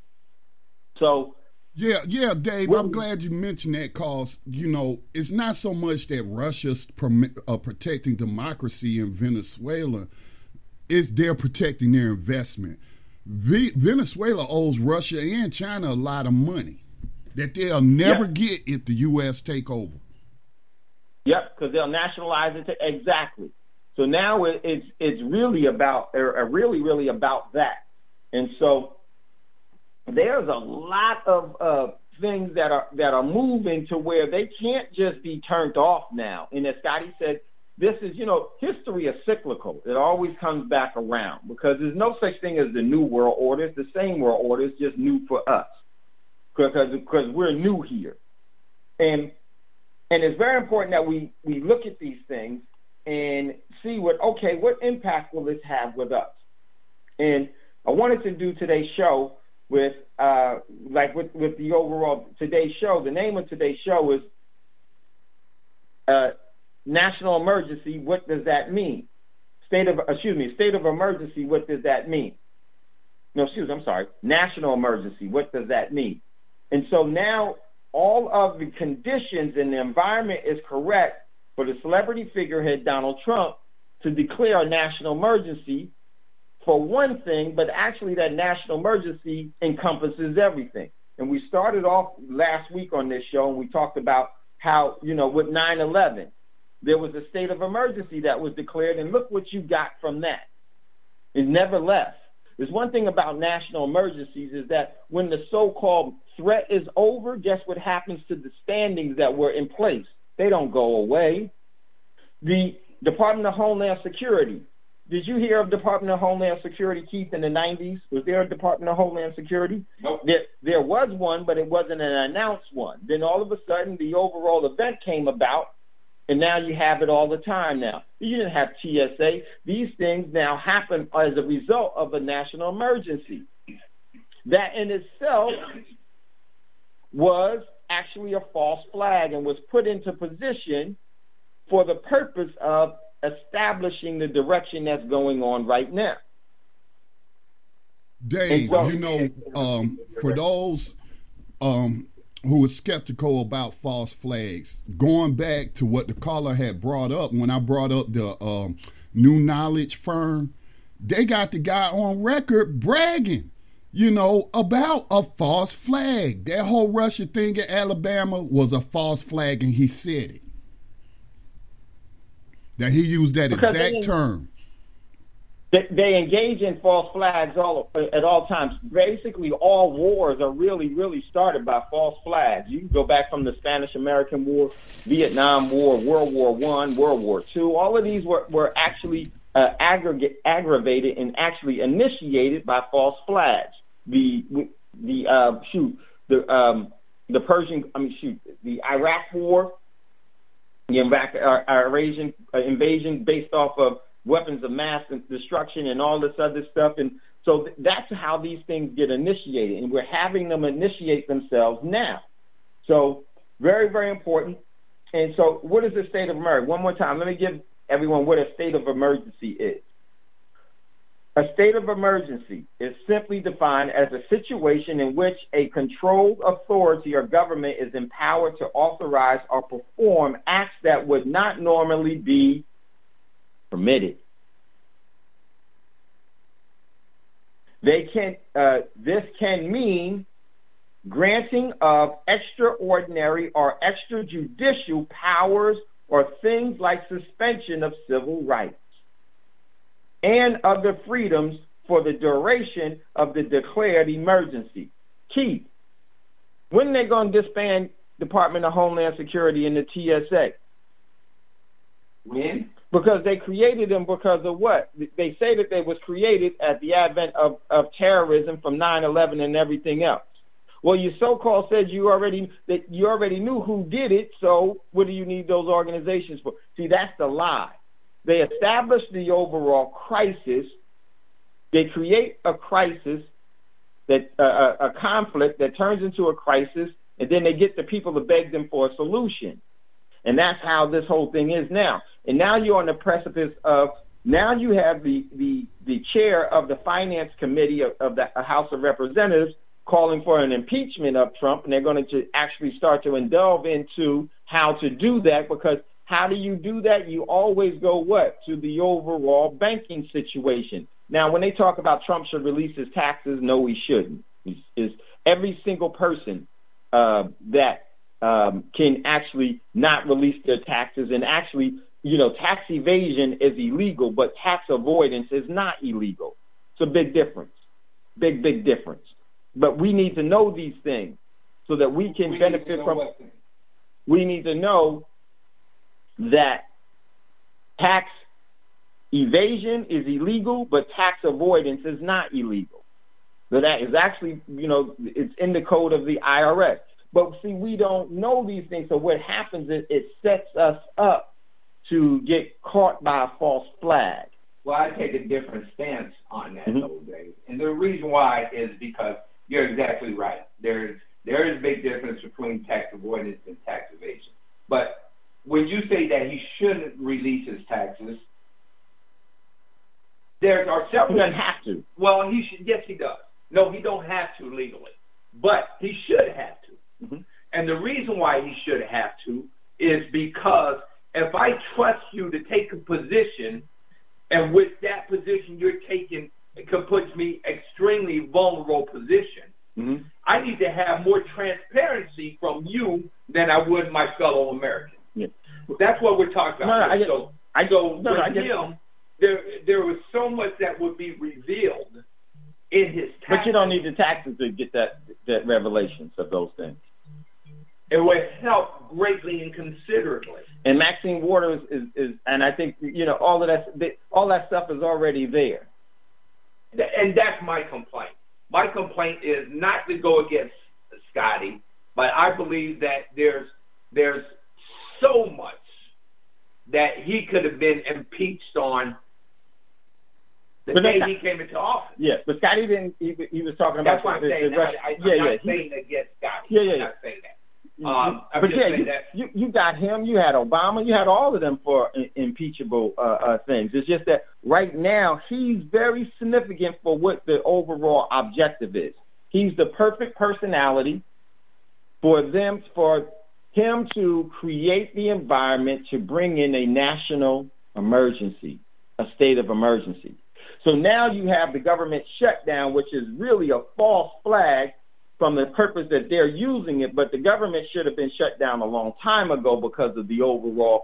S4: So
S1: yeah, Dave, I'm glad you mentioned that because, you know, it's not so much that Russia's protecting democracy in Venezuela, it's they're protecting their investment. Venezuela owes Russia and China a lot of money that they'll never get if the U.S. take over.
S4: Yep, because they'll nationalize it. Exactly. So now it's really about that. And so there's a lot of things that are moving to where they can't just be turned off now. And as Scotty said, this is, history is cyclical. It always comes back around because there's no such thing as the new world order. It's the same world order. It's just new for us because we're new here. And it's very important that we look at these things and see what impact will this have with us? And I wanted to do today's show with the overall today's show. The name of today's show is National Emergency. What does that mean? State of emergency. What does that mean? national emergency. What does that mean? And so now all of the conditions and the environment is correct for the celebrity figurehead Donald Trump to declare a national emergency for one thing, but actually that national emergency encompasses everything. And we started off last week on this show, and we talked about how, with 9/11, there was a state of emergency that was declared, and look what you got from that. It never left. There's one thing about national emergencies is that when the so-called threat is over, guess what happens to the standings that were in place? They don't go away. The Department of Homeland Security. Did you hear of Department of Homeland Security, Keith, in the 90s? Was there a Department of Homeland Security?
S5: Nope.
S4: There was one, but it wasn't an announced one. Then all of a sudden, the overall event came about, and now you have it all the time now. You didn't have TSA. These things now happen as a result of a national emergency. That in itself was actually a false flag and was put into position for the purpose of establishing the direction that's going on right now.
S1: Dave, for those who are skeptical about false flags, going back to what the caller had brought up, when I brought up the New Knowledge firm, they got the guy on record bragging, about a false flag. That whole Russia thing in Alabama was a false flag, and he said it. That he used that exact term.
S4: They engage in false flags at all times. Basically, all wars are really, really started by false flags. You can go back from the Spanish-American War, Vietnam War, World War I, World War II. All of these were actually aggravated and actually initiated by false flags. The Iraq War, the invasion based off of weapons of mass destruction and all this other stuff. And so that's how these things get initiated. And we're having them initiate themselves now. So very, very important. And so what is the state of emergency? One more time, let me give everyone what a state of emergency is. A state of emergency is simply defined as a situation in which a controlled authority or government is empowered to authorize or perform acts that would not normally be permitted. This can mean granting of extraordinary or extrajudicial powers or things like suspension of civil rights and other freedoms for the duration of the declared emergency. Keith, when are they going to disband Department of Homeland Security and the TSA?
S5: When?
S4: Because they created them because of what? They say that they was created at the advent of terrorism from 9/11 and everything else. Well, you so-called said you already knew who did it, so what do you need those organizations for? See, that's the lie. They establish the overall crisis. They create a crisis, that a conflict that turns into a crisis, and then they get the people to beg them for a solution. And that's how this whole thing is now. And now you're on the precipice of, now you have the chair of the Finance Committee of the House of Representatives calling for an impeachment of Trump, and they're going to actually start to delve into how to do that, because how do you do that? You always go what? To the overall banking situation. Now, when they talk about Trump should release his taxes, no, he shouldn't. Is every single person that can actually not release their taxes, and actually, tax evasion is illegal, but tax avoidance is not illegal. It's a big difference. Big, big difference. But we need to know these things so that we can benefit from it. We need to know that tax evasion is illegal, but tax avoidance is not illegal. So that is actually, it's in the code of the IRS. But see, we don't know these things. So what happens is it sets us up to get caught by a false flag.
S5: Well, I take a different stance on that, though, Dave. And the reason why is because you're exactly right. There is a big difference between tax avoidance and tax evasion. But when you say that he shouldn't release his taxes, There are several.
S4: He doesn't have to.
S5: Well, he should. Yes, he does. No, he don't have to legally, but he should have to.
S4: Mm-hmm.
S5: And the reason why he should have to is because if I trust you to take a position, and with that position you're taking, it puts me extremely vulnerable position.
S4: Mm-hmm.
S5: I need to have more transparency from you than I would my fellow Americans.
S4: Yeah.
S5: That's what we're talking about. With him, there was so much that would be revealed in his taxes.
S4: But you don't need the taxes to get that revelations of those things.
S5: It would help greatly and considerably.
S4: And Maxine Waters is and I think all that stuff is already there.
S5: And that's my complaint. My complaint is not to go against Scotty, but I believe that there's so much that he could have been impeached on the day he came into office.
S4: Yeah, but Scotty didn't. He was talking about.
S5: That's what I'm saying. I'm not saying against Scotty. I'm not saying that.
S4: But you got him, you had Obama, you had all of them for impeachable things. It's just that right now he's very significant for what the overall objective is. He's the perfect personality for him to create the environment to bring in a national emergency, a state of emergency. So now you have the government shutdown, which is really a false flag from the purpose that they're using it, but the government should have been shut down a long time ago because of the overall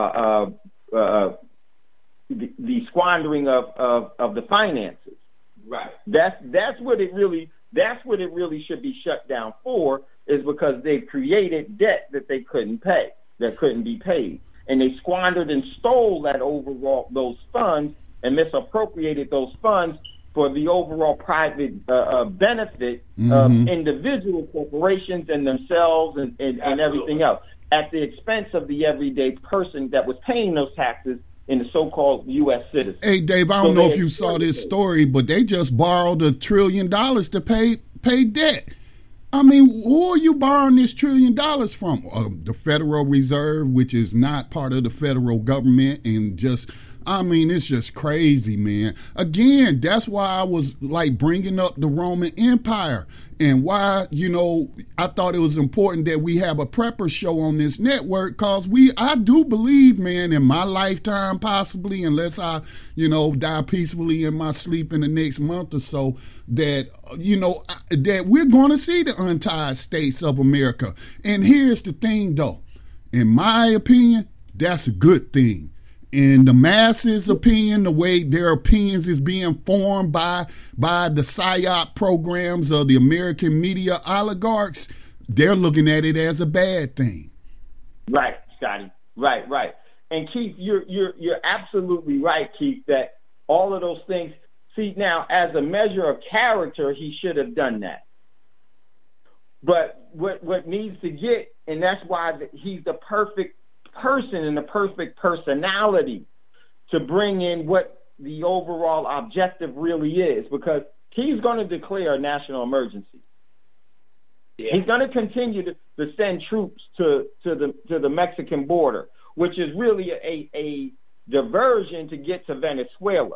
S4: the squandering of the finances.
S5: Right.
S4: That's what it really should be shut down for, is because they created debt that they couldn't pay, that couldn't be paid, and they squandered and stole those funds and misappropriated those funds for the overall private benefit of individual corporations and themselves and everything else, at the expense of the everyday person that was paying those taxes in the so-called U.S. citizen.
S1: Hey, Dave, I don't know if you saw this story, but they just borrowed $1 trillion to pay debt. I mean, who are you borrowing this $1 trillion from? The Federal Reserve, which is not part of the federal government, and just... I mean, it's just crazy, man. Again, that's why I was like bringing up the Roman Empire and why, I thought it was important that we have a prepper show on this network, because I do believe, man, in my lifetime, possibly, unless I, die peacefully in my sleep in the next month or so, that, that we're going to see the untied states of America. And here's the thing, though. In my opinion, that's a good thing. In the masses' opinion, the way their opinions is being formed by the PSYOP programs of the American media oligarchs, they're looking at it as a bad thing.
S4: Right, Scotty. Right. And Keith, you're absolutely right, Keith, that all of those things. See, now, as a measure of character, he should have done that. But what needs to get, and that's why he's the perfect person and the perfect personality to bring in what the overall objective really is, because he's going to declare a national emergency. Yeah. He's going to continue to send troops to the Mexican border, which is really a diversion to get to Venezuela.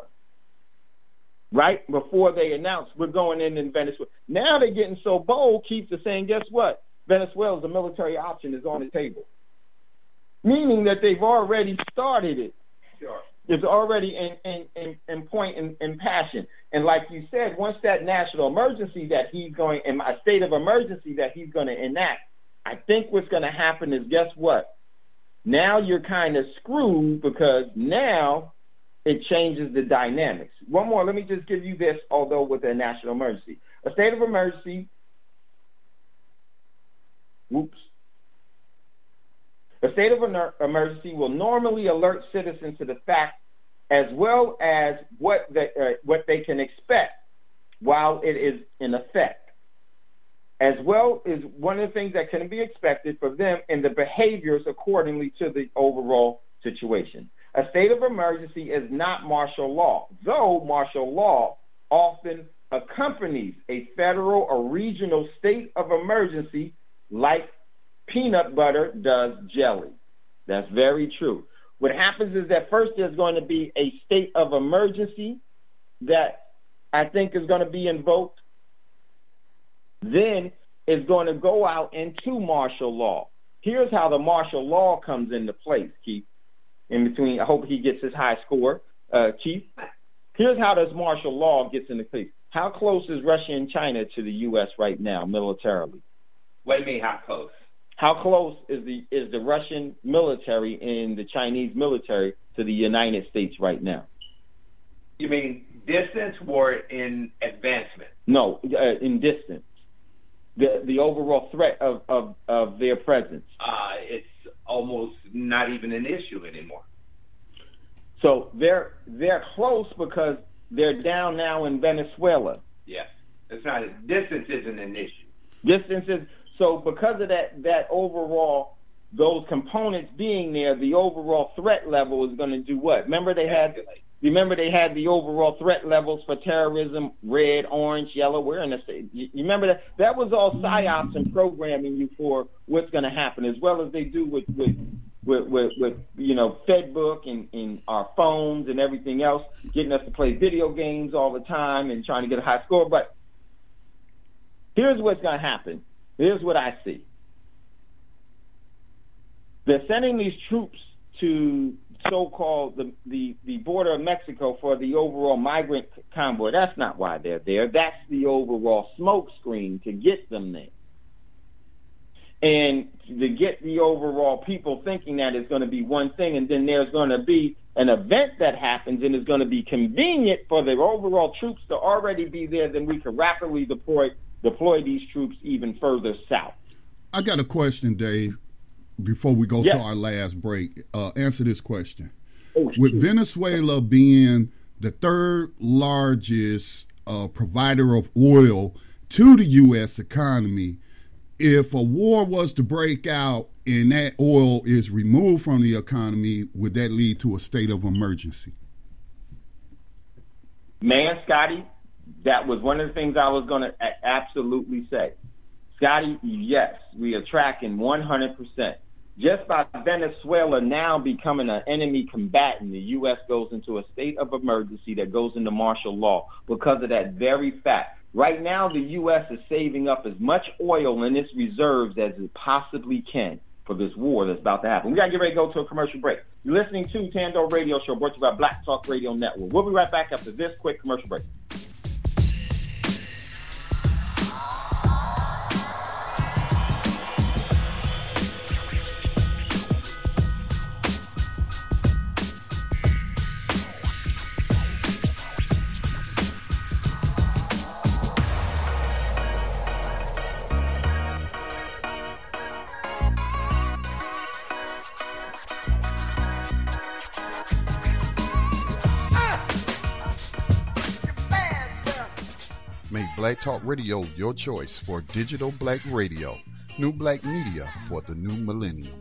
S4: Right before they announce we're going in Venezuela. Now they're getting so bold, keeps saying, guess what? Venezuela's a military option is on the table. Meaning that they've already started it.
S5: Sure.
S4: It's already in point in passion. And like you said, once that national emergency that he's going, in a state of emergency that he's going to enact, I think what's going to happen is, guess what? Now you're kind of screwed, because now it changes the dynamics. One more, let me just give you this, although with a national emergency. A state of emergency, A state of emergency will normally alert citizens to the fact as well as what they can expect while it is in effect, as well as one of the things that can be expected for them and the behaviors accordingly to the overall situation. A state of emergency is not martial law, though martial law often accompanies a federal or regional state of emergency, like peanut butter does jelly. That's very true. What happens is that first there's going to be a state of emergency that I think is going to be invoked, then it's going to go out into martial law. Here's how the martial law comes into place, Keith. In between, I hope he gets his high score, Keith. Here's how this martial law gets into place. How close is Russia and China to the U.S. right now, militarily?
S5: What do you mean, how close?
S4: How close is the Russian military and the Chinese military to the United States right now?
S5: You mean distance or in advancement?
S4: No, in distance. The overall threat of their presence.
S5: It's almost not even an issue anymore.
S4: So they're close because they're down now in Venezuela.
S5: Yes, it's not. Distance isn't an issue.
S4: Distance is so because of that overall, those components being there, the overall threat level is going to do what? Remember they had the overall threat levels for terrorism, red, orange, yellow. We're in the state. You remember that? That was all psyops and programming you for what's going to happen, as well as they do with Fedbook and our phones and everything else, getting us to play video games all the time and trying to get a high score. But here's what's going to happen. Here's what I see. They're sending these troops to so-called the border of Mexico for the overall migrant convoy. That's not why they're there. That's the overall smoke screen to get them there. And to get the overall people thinking that it's going to be one thing, and then there's going to be an event that happens and it's going to be convenient for the overall troops to already be there, then we can rapidly deploy these troops even further south.
S1: I got a question, Dave, before we go to our last break. Answer this question. With Venezuela being the third largest provider of oil to the U.S. economy, if a war was to break out and that oil is removed from the economy, would that lead to a state of emergency?
S4: Man, Scotty, that was one of the things I was going to absolutely say. Scotty, yes, we are tracking 100%. Just by Venezuela now becoming an enemy combatant, the U.S. goes into a state of emergency that goes into martial law because of that very fact. Right now, the U.S. is saving up as much oil in its reserves as it possibly can for this war that's about to happen. We got to get ready to go to a commercial break. You're listening to Tando Radio Show, brought to you by Black Talk Radio Network. We'll be right back after this quick commercial break.
S1: Black Talk Radio, your choice for digital black radio. New black media for the new millennium.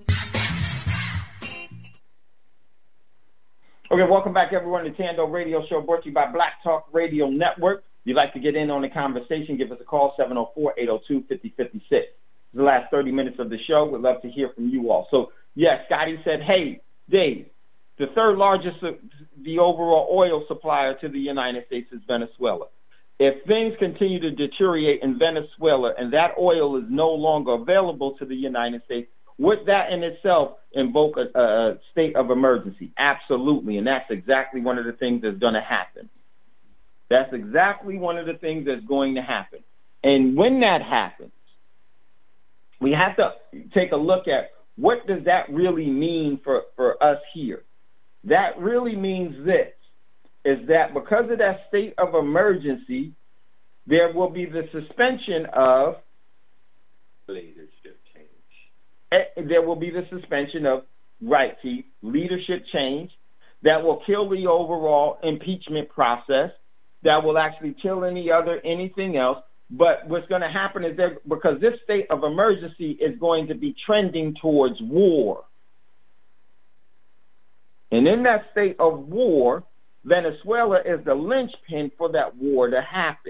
S4: Okay, welcome back, everyone, to Tando Radio Show, brought to you by Black Talk Radio Network. If you'd like to get in on the conversation, give us a call, 704-802-5056. The last 30 minutes of the show. We'd love to hear from you all. So, yes, Scotty said, hey, Dave, the third largest, the overall oil supplier to the United States is Venezuela. If things continue to deteriorate in Venezuela and that oil is no longer available to the United States, would that in itself invoke a state of emergency? Absolutely, and that's exactly one of the things that's going to happen. That's exactly one of the things that's going to happen. And when that happens, we have to take a look at what does that really mean for us here. That really means this. Is that because of that state of emergency, there will be the suspension of
S5: leadership change.
S4: There will be the suspension of, right, Keith, leadership change that will kill the overall impeachment process, that will actually kill anything else. But what's going to happen is because this state of emergency is going to be trending towards war. And in that state of war, Venezuela is the linchpin for that war to happen.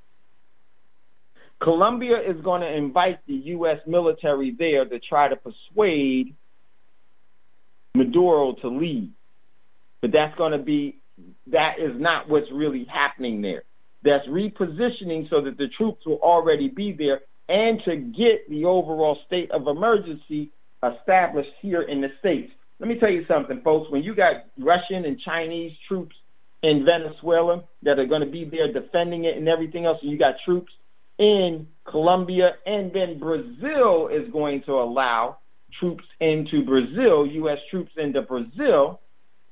S4: Colombia is going to invite the U.S. military there to try to persuade Maduro to leave. But that's going to be that is not what's really happening there. That's repositioning so that the troops will already be there and to get the overall state of emergency established here in the States. Let me tell you something, folks. When you got Russian and Chinese troops in Venezuela that are going to be there defending it and everything else, and you got troops in Colombia, and then Brazil is going to allow troops into Brazil, U.S. troops into Brazil,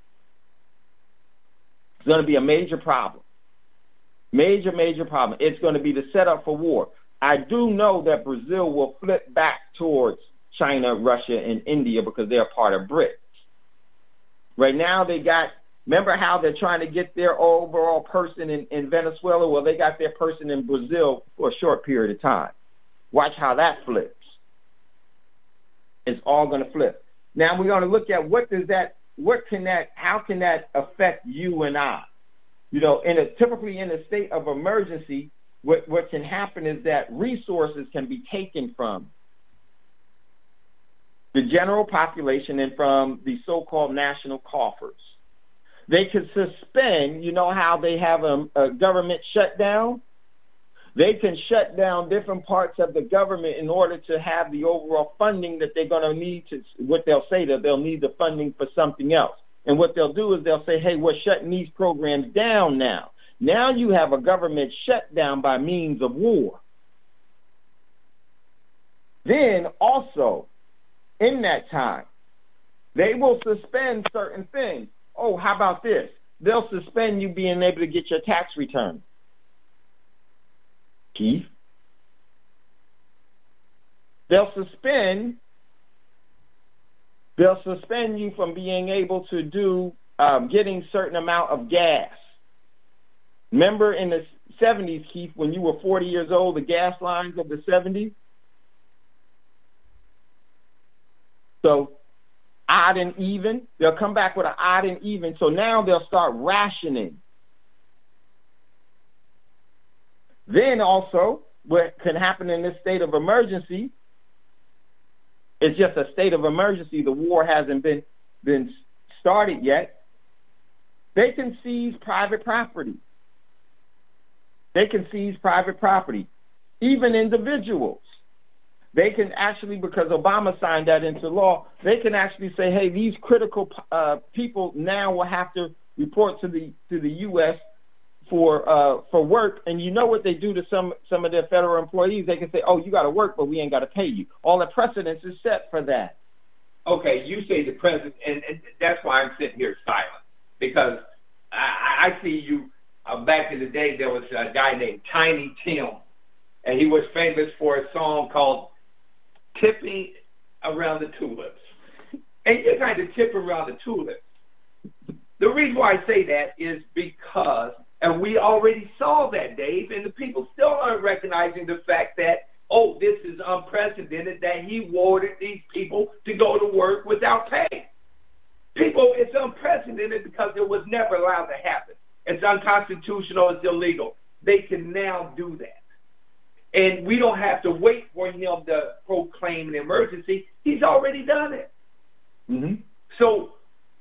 S4: it's going to be a major problem. Major, major problem. It's going to be the setup for war. I do know that Brazil will flip back towards China, Russia, and India because they're part of BRICS. Right now they got, remember how they're trying to get their overall person in Venezuela? Well, they got their person in Brazil for a short period of time. Watch how that flips. It's all going to flip. Now we're going to look at how can that affect you and I? You know, typically in a state of emergency, what can happen is that resources can be taken from the general population and from the so-called national coffers. They could suspend, you know how they have a government shutdown? They can shut down different parts of the government in order to have the overall funding that they're going to need what they'll say that they'll need the funding for something else. And what they'll do is they'll say, hey, we're shutting these programs down now. Now you have a government shutdown by means of war. Then also, in that time, they will suspend certain things. Oh, how about this? They'll suspend you being able to get your tax return. Keith? They'll suspend you from being able to do getting certain amount of gas. Remember in the 70s, Keith, when you were 40 years old, the gas lines of the 70s? So odd and even. They'll come back with an odd and even. So now they'll start rationing. Then also, what can happen in this state of emergency, it's just a state of emergency. The war hasn't been started yet. They can seize private property. They can seize private property. Even individuals. They can actually, because Obama signed that into law, they can actually say, hey, these critical people now will have to report to the U.S. for work. And you know what they do to some of their federal employees? They can say, oh, you got to work, but we ain't got to pay you. All the precedence is set for that.
S5: Okay, you say the president, and that's why I'm sitting here silent, because I see you. Back in the day, there was a guy named Tiny Tim, and he was famous for a song called Tipping Around the Tulips. And you're kind of tip around the tulips. The reason why I say that is because, and we already saw that, Dave, and the people still aren't recognizing the fact that, oh, this is unprecedented, that he ordered these people to go to work without pay. People, it's unprecedented because it was never allowed to happen. It's unconstitutional. It's illegal. They can now do that. And we don't have to wait for him to proclaim an emergency. He's already done it.
S4: Mm-hmm.
S5: So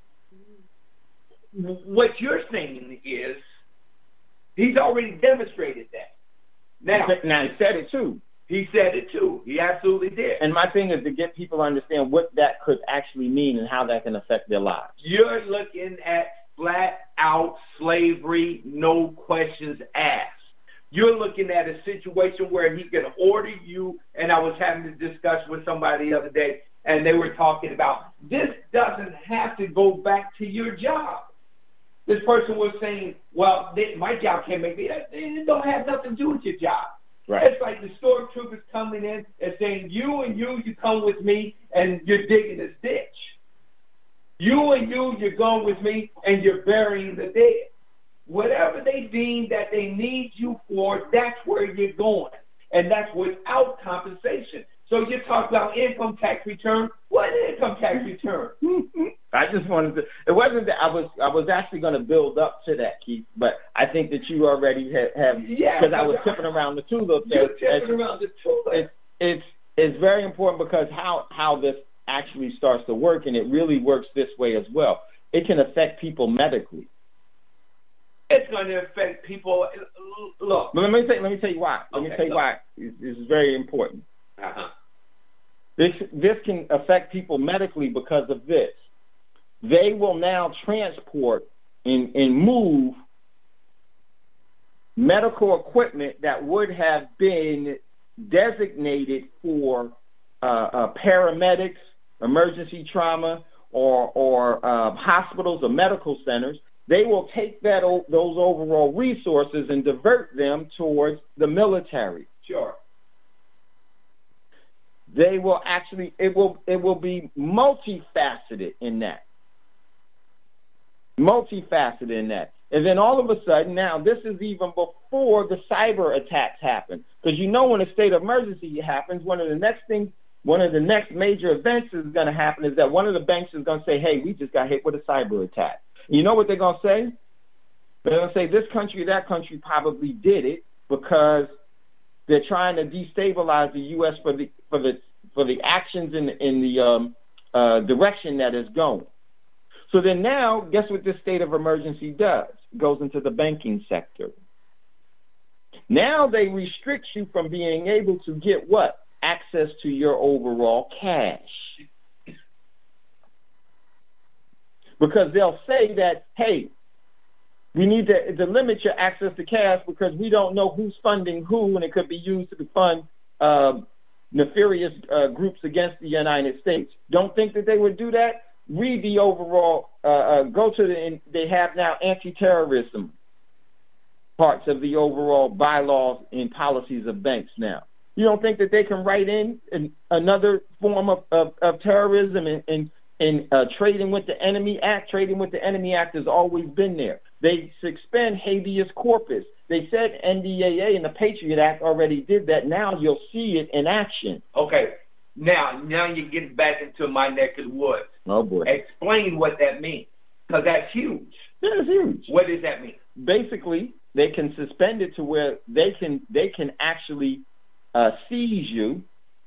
S5: what you're saying is he's already demonstrated that. Now
S4: he said it too.
S5: He said it too. He absolutely did.
S4: And my thing is to get people to understand what that could actually mean and how that can affect their lives.
S5: You're looking at flat-out slavery, no questions asked. You're looking at a situation where he can order you, and I was having a discussion with somebody the other day, and they were talking about this doesn't have to go back to your job. This person was saying, well, my job can't make me. It don't have nothing to do with your job.
S4: Right.
S5: It's like the stormtroopers coming in and saying, you come with me, and you're digging this ditch. You're going with me, and you're burying the dead. Whatever they deem that they need you for, that's where you're going. And that's without compensation. So you talk about income tax return. What income tax return?
S4: I just wanted to. It wasn't that I was actually going to build up to that, Keith. But I think that you already have.
S5: Yeah.
S4: Because I was tipping around the tulips.
S5: You're tipping around the tulips.
S4: It's very important because how this actually starts to work, and it really works this way as well. It can affect people medically.
S5: It's going to affect people. Look.
S4: But let me tell you why. Let me tell you why. This is very important.
S5: Uh-huh.
S4: This can affect people medically because of this. They will now transport and move medical equipment that would have been designated for paramedics, emergency trauma, or hospitals or medical centers. They will take those overall resources and divert them towards the military.
S5: Sure.
S4: They will actually, it will be multifaceted in that. And then all of a sudden, now this is even before the cyber attacks happen. Because when a state of emergency happens, one of the next major events is going to happen is that one of the banks is going to say, hey, we just got hit with a cyber attack. You know what they're going to say? They're going to say this country, that country probably did it because they're trying to destabilize the U.S. for the actions in the direction that it's going. So then now, guess what this state of emergency does? It goes into the banking sector. Now they restrict you from being able to get what? Access to your overall cash. Because they'll say that, hey, we need to limit your access to cash because we don't know who's funding who, and it could be used to fund nefarious groups against the United States. Don't think that they would do that. Read the overall, they have now anti-terrorism parts of the overall bylaws and policies of banks now. You don't think that they can write in another form of terrorism and trading with the Enemy Act? Trading with the Enemy Act has always been there. They suspend habeas corpus. They said NDAA and the Patriot Act already did that. Now you'll see it in action.
S5: Okay. Now you're getting back into my neck of the woods.
S4: Oh, boy.
S5: Explain what that means, because that's huge.
S4: Yeah, it's huge.
S5: What does that mean?
S4: Basically, they can suspend it to where they can actually seize you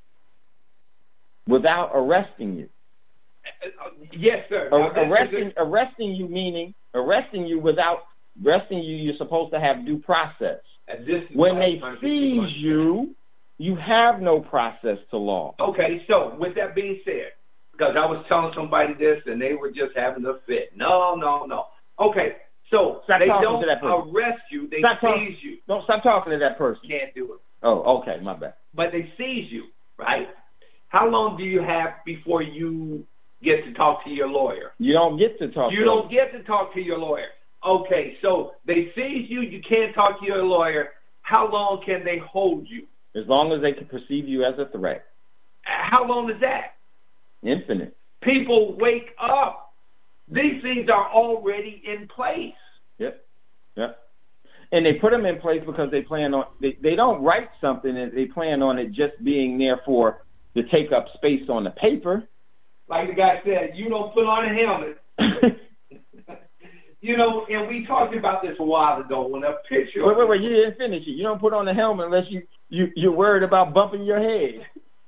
S4: without arresting you.
S5: Yes, sir.
S4: Arresting you without arresting you. You're supposed to have due process. When they seize you, you have no process to law.
S5: Okay, so with that being said, because I was telling somebody this and they were just having a fit. No. Okay, so they don't arrest you, they seize you.
S4: Don't stop talking to that person.
S5: Can't do it.
S4: Oh, okay, my bad.
S5: But they seize you, right? How long do you have before you get to talk to your lawyer?
S4: You don't get to talk.
S5: You don't get to talk to your lawyer. Okay, so they seize you. You can't talk to your lawyer. How long can they hold you?
S4: As long as they can perceive you as a threat.
S5: How long is that?
S4: Infinite.
S5: People wake up. These things are already in place.
S4: Yep. And they put them in place because they plan on. They don't write something and they plan on it just being there to take up space on the paper.
S5: Like the guy said, you don't put on a helmet. And we talked about this a while ago when a picture.
S4: Wait, you didn't finish it. You don't put on a helmet unless you're worried about bumping your head.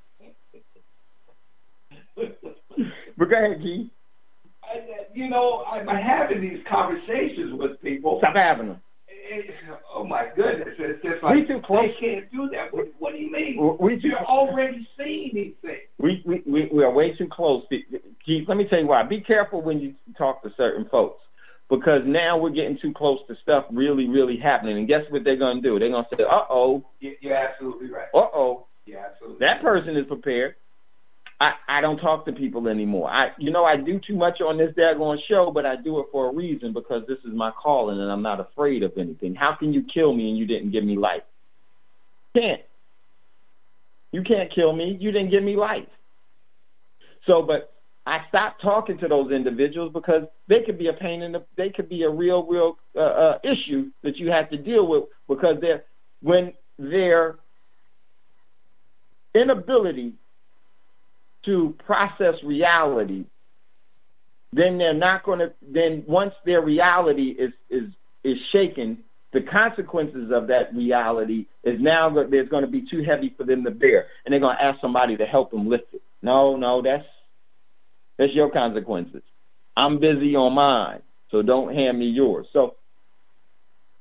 S4: But go ahead, Keith.
S5: I'm having these conversations with people.
S4: Stop having them.
S5: Oh my goodness! It's just like
S4: too close.
S5: They can't do that. What do you mean? You're already seeing these things.
S4: We are way too close. Keith, let me tell you why. Be careful when you talk to certain folks. Because now we're getting too close to stuff really, really happening. And guess what they're going to do? They're going to say, uh-oh.
S5: You're absolutely right.
S4: Uh-oh.
S5: You're absolutely
S4: that person is prepared. I don't talk to people anymore. I do too much on this daggone show, but I do it for a reason because this is my calling and I'm not afraid of anything. How can you kill me and you didn't give me life? You can't kill me. You didn't give me life. But I stopped talking to those individuals because they could be a pain they could be a real issue that you have to deal with because when their inability to process reality, then they're not going to. Then once their reality is shaken, the consequences of that reality is now there's going to be too heavy for them to bear, and they're going to ask somebody to help them lift it. No, that's your consequences. I'm busy on mine, so don't hand me yours. So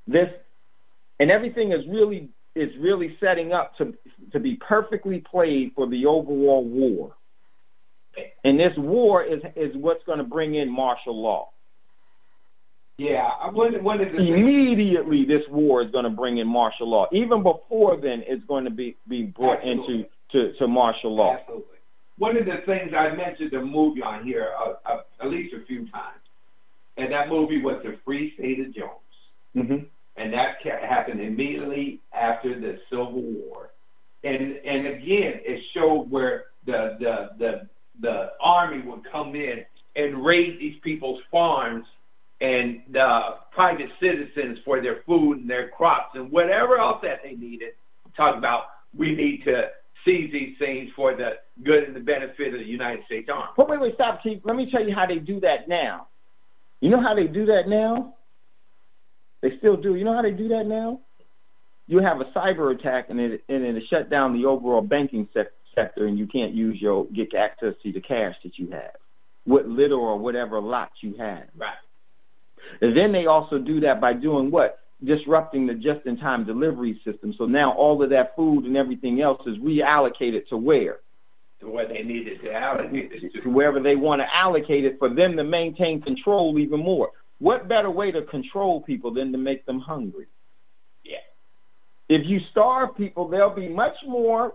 S4: and everything is really setting up to be perfectly played for the overall war. And this war is what's going to bring in martial law.
S5: Yeah, one of the
S4: immediately this war is going to bring in martial law. Even before then, it's going to be brought
S5: Absolutely.
S4: into martial law.
S5: Absolutely. One of the things I mentioned the movie on here at least a few times, and that movie was The Free State of Jones.
S4: Mm-hmm.
S5: And that happened immediately after the Civil War. And again, it showed where the army would come in and raid these people's farms and private citizens for their food and their crops and whatever else that they needed. Talk about we need to seize these things for the good and the benefit of the United States Army.
S4: But wait, stop, Chief. Let me tell you how they do that now. You know how they do that now? They still do. You know how they do that now? You have a cyber attack and it shut down the overall banking sector, and you can't get access to the cash that you have, what little or whatever lot you have.
S5: Right.
S4: And then they also do that by doing what? Disrupting the just-in-time delivery system. So now all of that food and everything else is reallocated to where?
S5: To where they needed to allocate it
S4: to wherever they want to allocate it for them to maintain control even more. What better way to control people than to make them hungry?
S5: Yeah.
S4: If you starve people, they'll be much more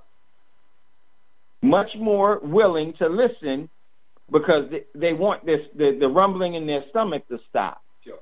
S4: willing to listen because they want the rumbling in their stomach to stop.
S5: Sure.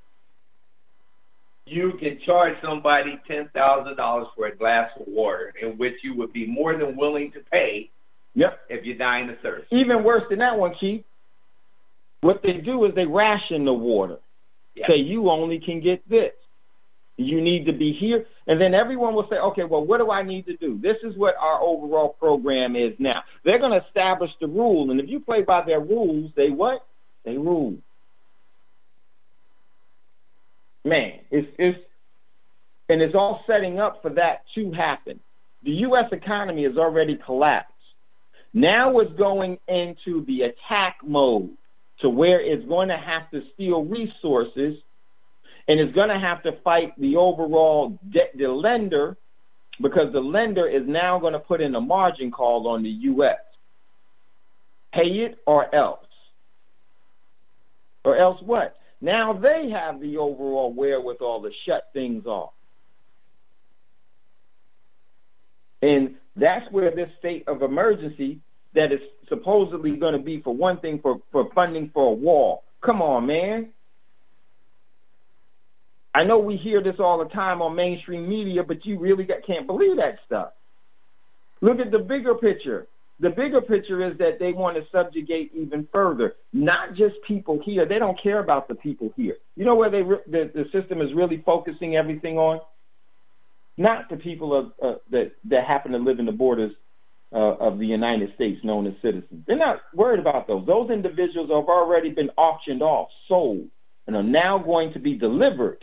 S5: You can charge somebody $10,000 for a glass of water, in which you would be more than willing to pay.
S4: Yep.
S5: If you die in the thirst.
S4: Even worse than that one, Keith. What they do is they ration the water.
S5: Yep.
S4: Say you only can get this. You need to be here. And then everyone will say, okay, well, what do I need to do? This is what our overall program is now. They're going to establish the rule. And if you play by their rules, they what? They rule. Man, it's all setting up for that to happen. The U.S. economy has already collapsed. Now it's going into the attack mode to where it's going to have to steal resources and it's going to have to fight the overall the lender, because the lender is now going to put in a margin call on the U.S. Pay it or else. Or else what? Now they have the overall wherewithal to shut things off. And that's where this state of emergency that is supposedly going to be for one thing, for funding for a wall. Come on, man. I know we hear this all the time on mainstream media, but you really can't believe that stuff. Look at the bigger picture. The bigger picture is that they want to subjugate even further, not just people here. They don't care about the people here. You know where the system is really focusing everything on? Not the people that happen to live in the borders of the United States, known as citizens. They're not worried about those. Those individuals have already been auctioned off, sold, and are now going to be delivered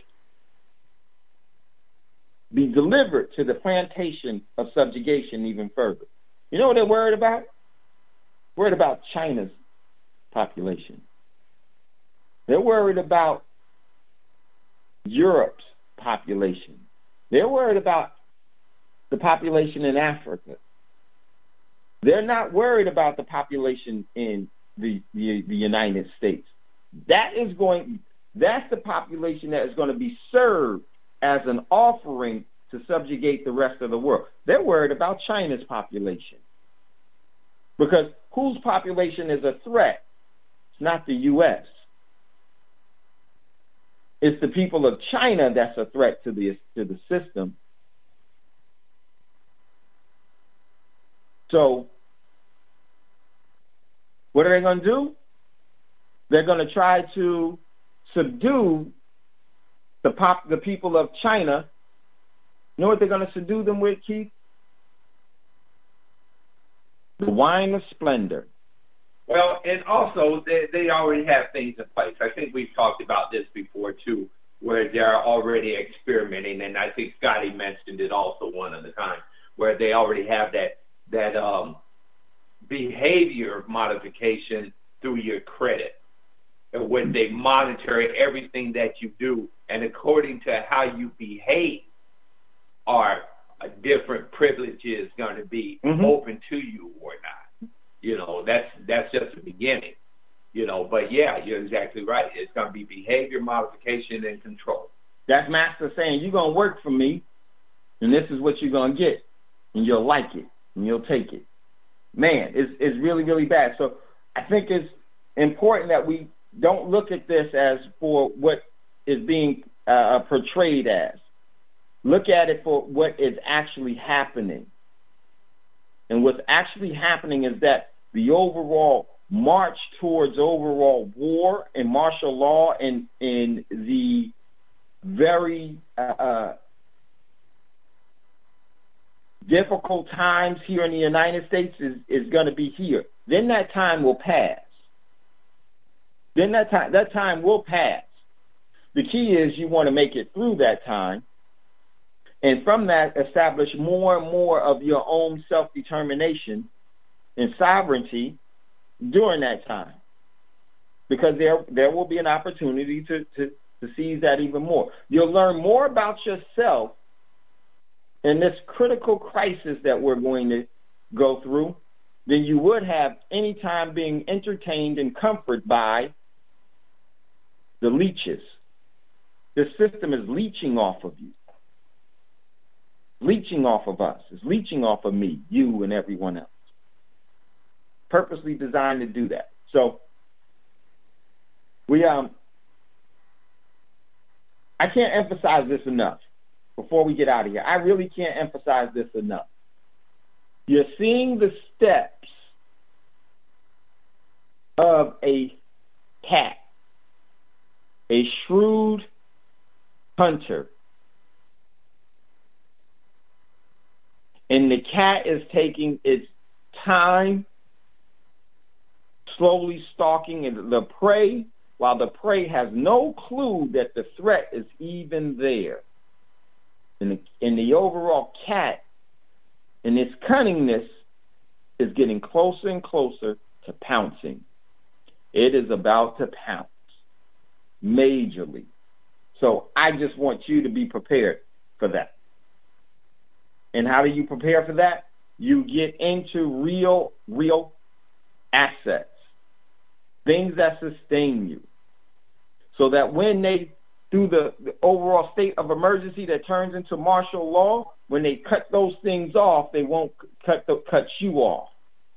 S4: to the plantation of subjugation even further. You know what they're worried about? Worried about China's population. They're worried about Europe's population. They're worried about the population in Africa. They're not worried about the population in the United States. That's the population that is going to be served as an offering to subjugate the rest of the world. They're worried about China's population. Because whose population is a threat? It's not the U.S. It's the people of China that's a threat to the system. So, what are they going to do? They're going to try to subdue the people of China. You know what they're going to subdue them with, Keith? The wine of splendor.
S5: Well, and also they already have things in place. I think we've talked about this before too, where they're already experimenting, and I think Scotty mentioned it also one of the time, where they already have that behavior modification through your credit, and when they monitor everything that you do and according to how you behave, are different privileges going to be open to you or not. That's just the beginning. But yeah, you're exactly right. It's going to be behavior modification and control.
S4: That's Master saying, you're going to work for me, and this is what you're going to get, and you'll like it, and you'll take it. Man, it's really, really bad. So I think it's important that we don't look at this as for what is being portrayed as. Look at it for what is actually happening. And what's actually happening is that the overall march towards overall war and martial law and in the very difficult times here in the United States is going to be here. Then that time will pass. That time will pass. The key is you want to make it through that time, and from that establish more and more of your own self-determination and sovereignty during that time, because there will be an opportunity to seize that even more. You'll learn more about yourself in this critical crisis that we're going to go through than you would have any time being entertained and comforted by the leeches. The system is leeching off of you, leeching off of us. It's leeching off of me, you, and everyone else. Purposely designed to do that. So I can't emphasize this enough before we get out of here. I really can't emphasize this enough. You're seeing the steps of a cat, a shrewd hunter. And the cat is taking its time, slowly stalking the prey, while the prey has no clue that the threat is even there. And the overall cat, in its cunningness, is getting closer and closer to pouncing. It is about to pounce majorly. So I just want you to be prepared for that. And how do you prepare for that? You get into real assets, things that sustain you, so that when they, through the overall state of emergency that turns into martial law, when they cut those things off, they won't cut you off.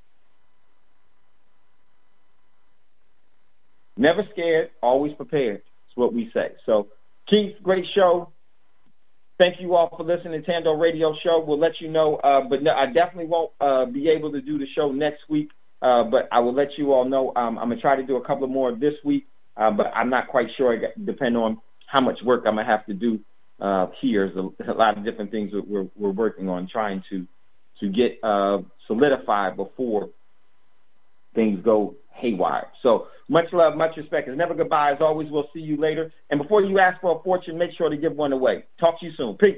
S4: Never scared, always prepared. That's what we say. So, Keith, great show. Thank you all for listening to Tando Radio Show. We'll let you know, but no, I definitely won't be able to do the show next week, but I will let you all know. I'm going to try to do a couple more this week, but I'm not quite sure, depending on how much work I'm going to have to do here. There's a lot of different things that we're working on, trying to get solidified before things go haywire. So much love, much respect. It's never goodbye. As always, we'll see you later. And before you ask for a fortune, make sure to give one away. Talk to you soon. Peace.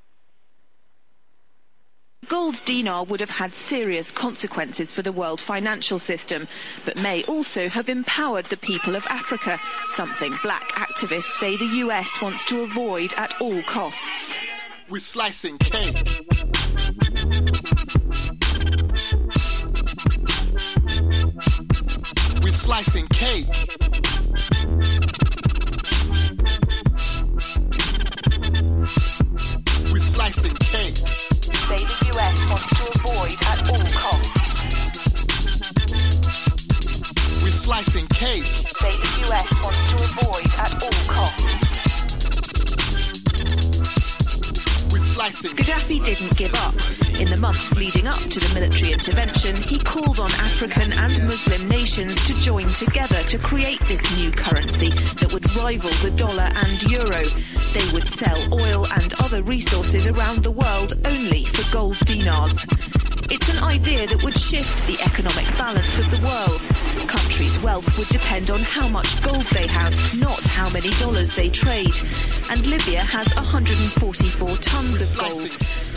S2: Gold dinar would have had serious consequences for the world financial system, but may also have empowered the people of Africa, something black activists say the US wants to avoid at all costs.
S3: We're slicing cake. We're slicing cake. We're slicing cake.
S2: Say the US wants to avoid at all costs.
S3: We're slicing cake.
S2: Say the US wants to avoid at all costs. Gaddafi didn't give up. In the months leading up to the military intervention, he called on African and Muslim nations to join together to create this new currency that would rival the dollar and euro. They would sell oil and other resources around the world only for gold dinars. It's an idea that would shift the economic balance of the world. Countries' wealth would depend on how much gold they have, not how many dollars they trade. And Libya has 144 tons of gold.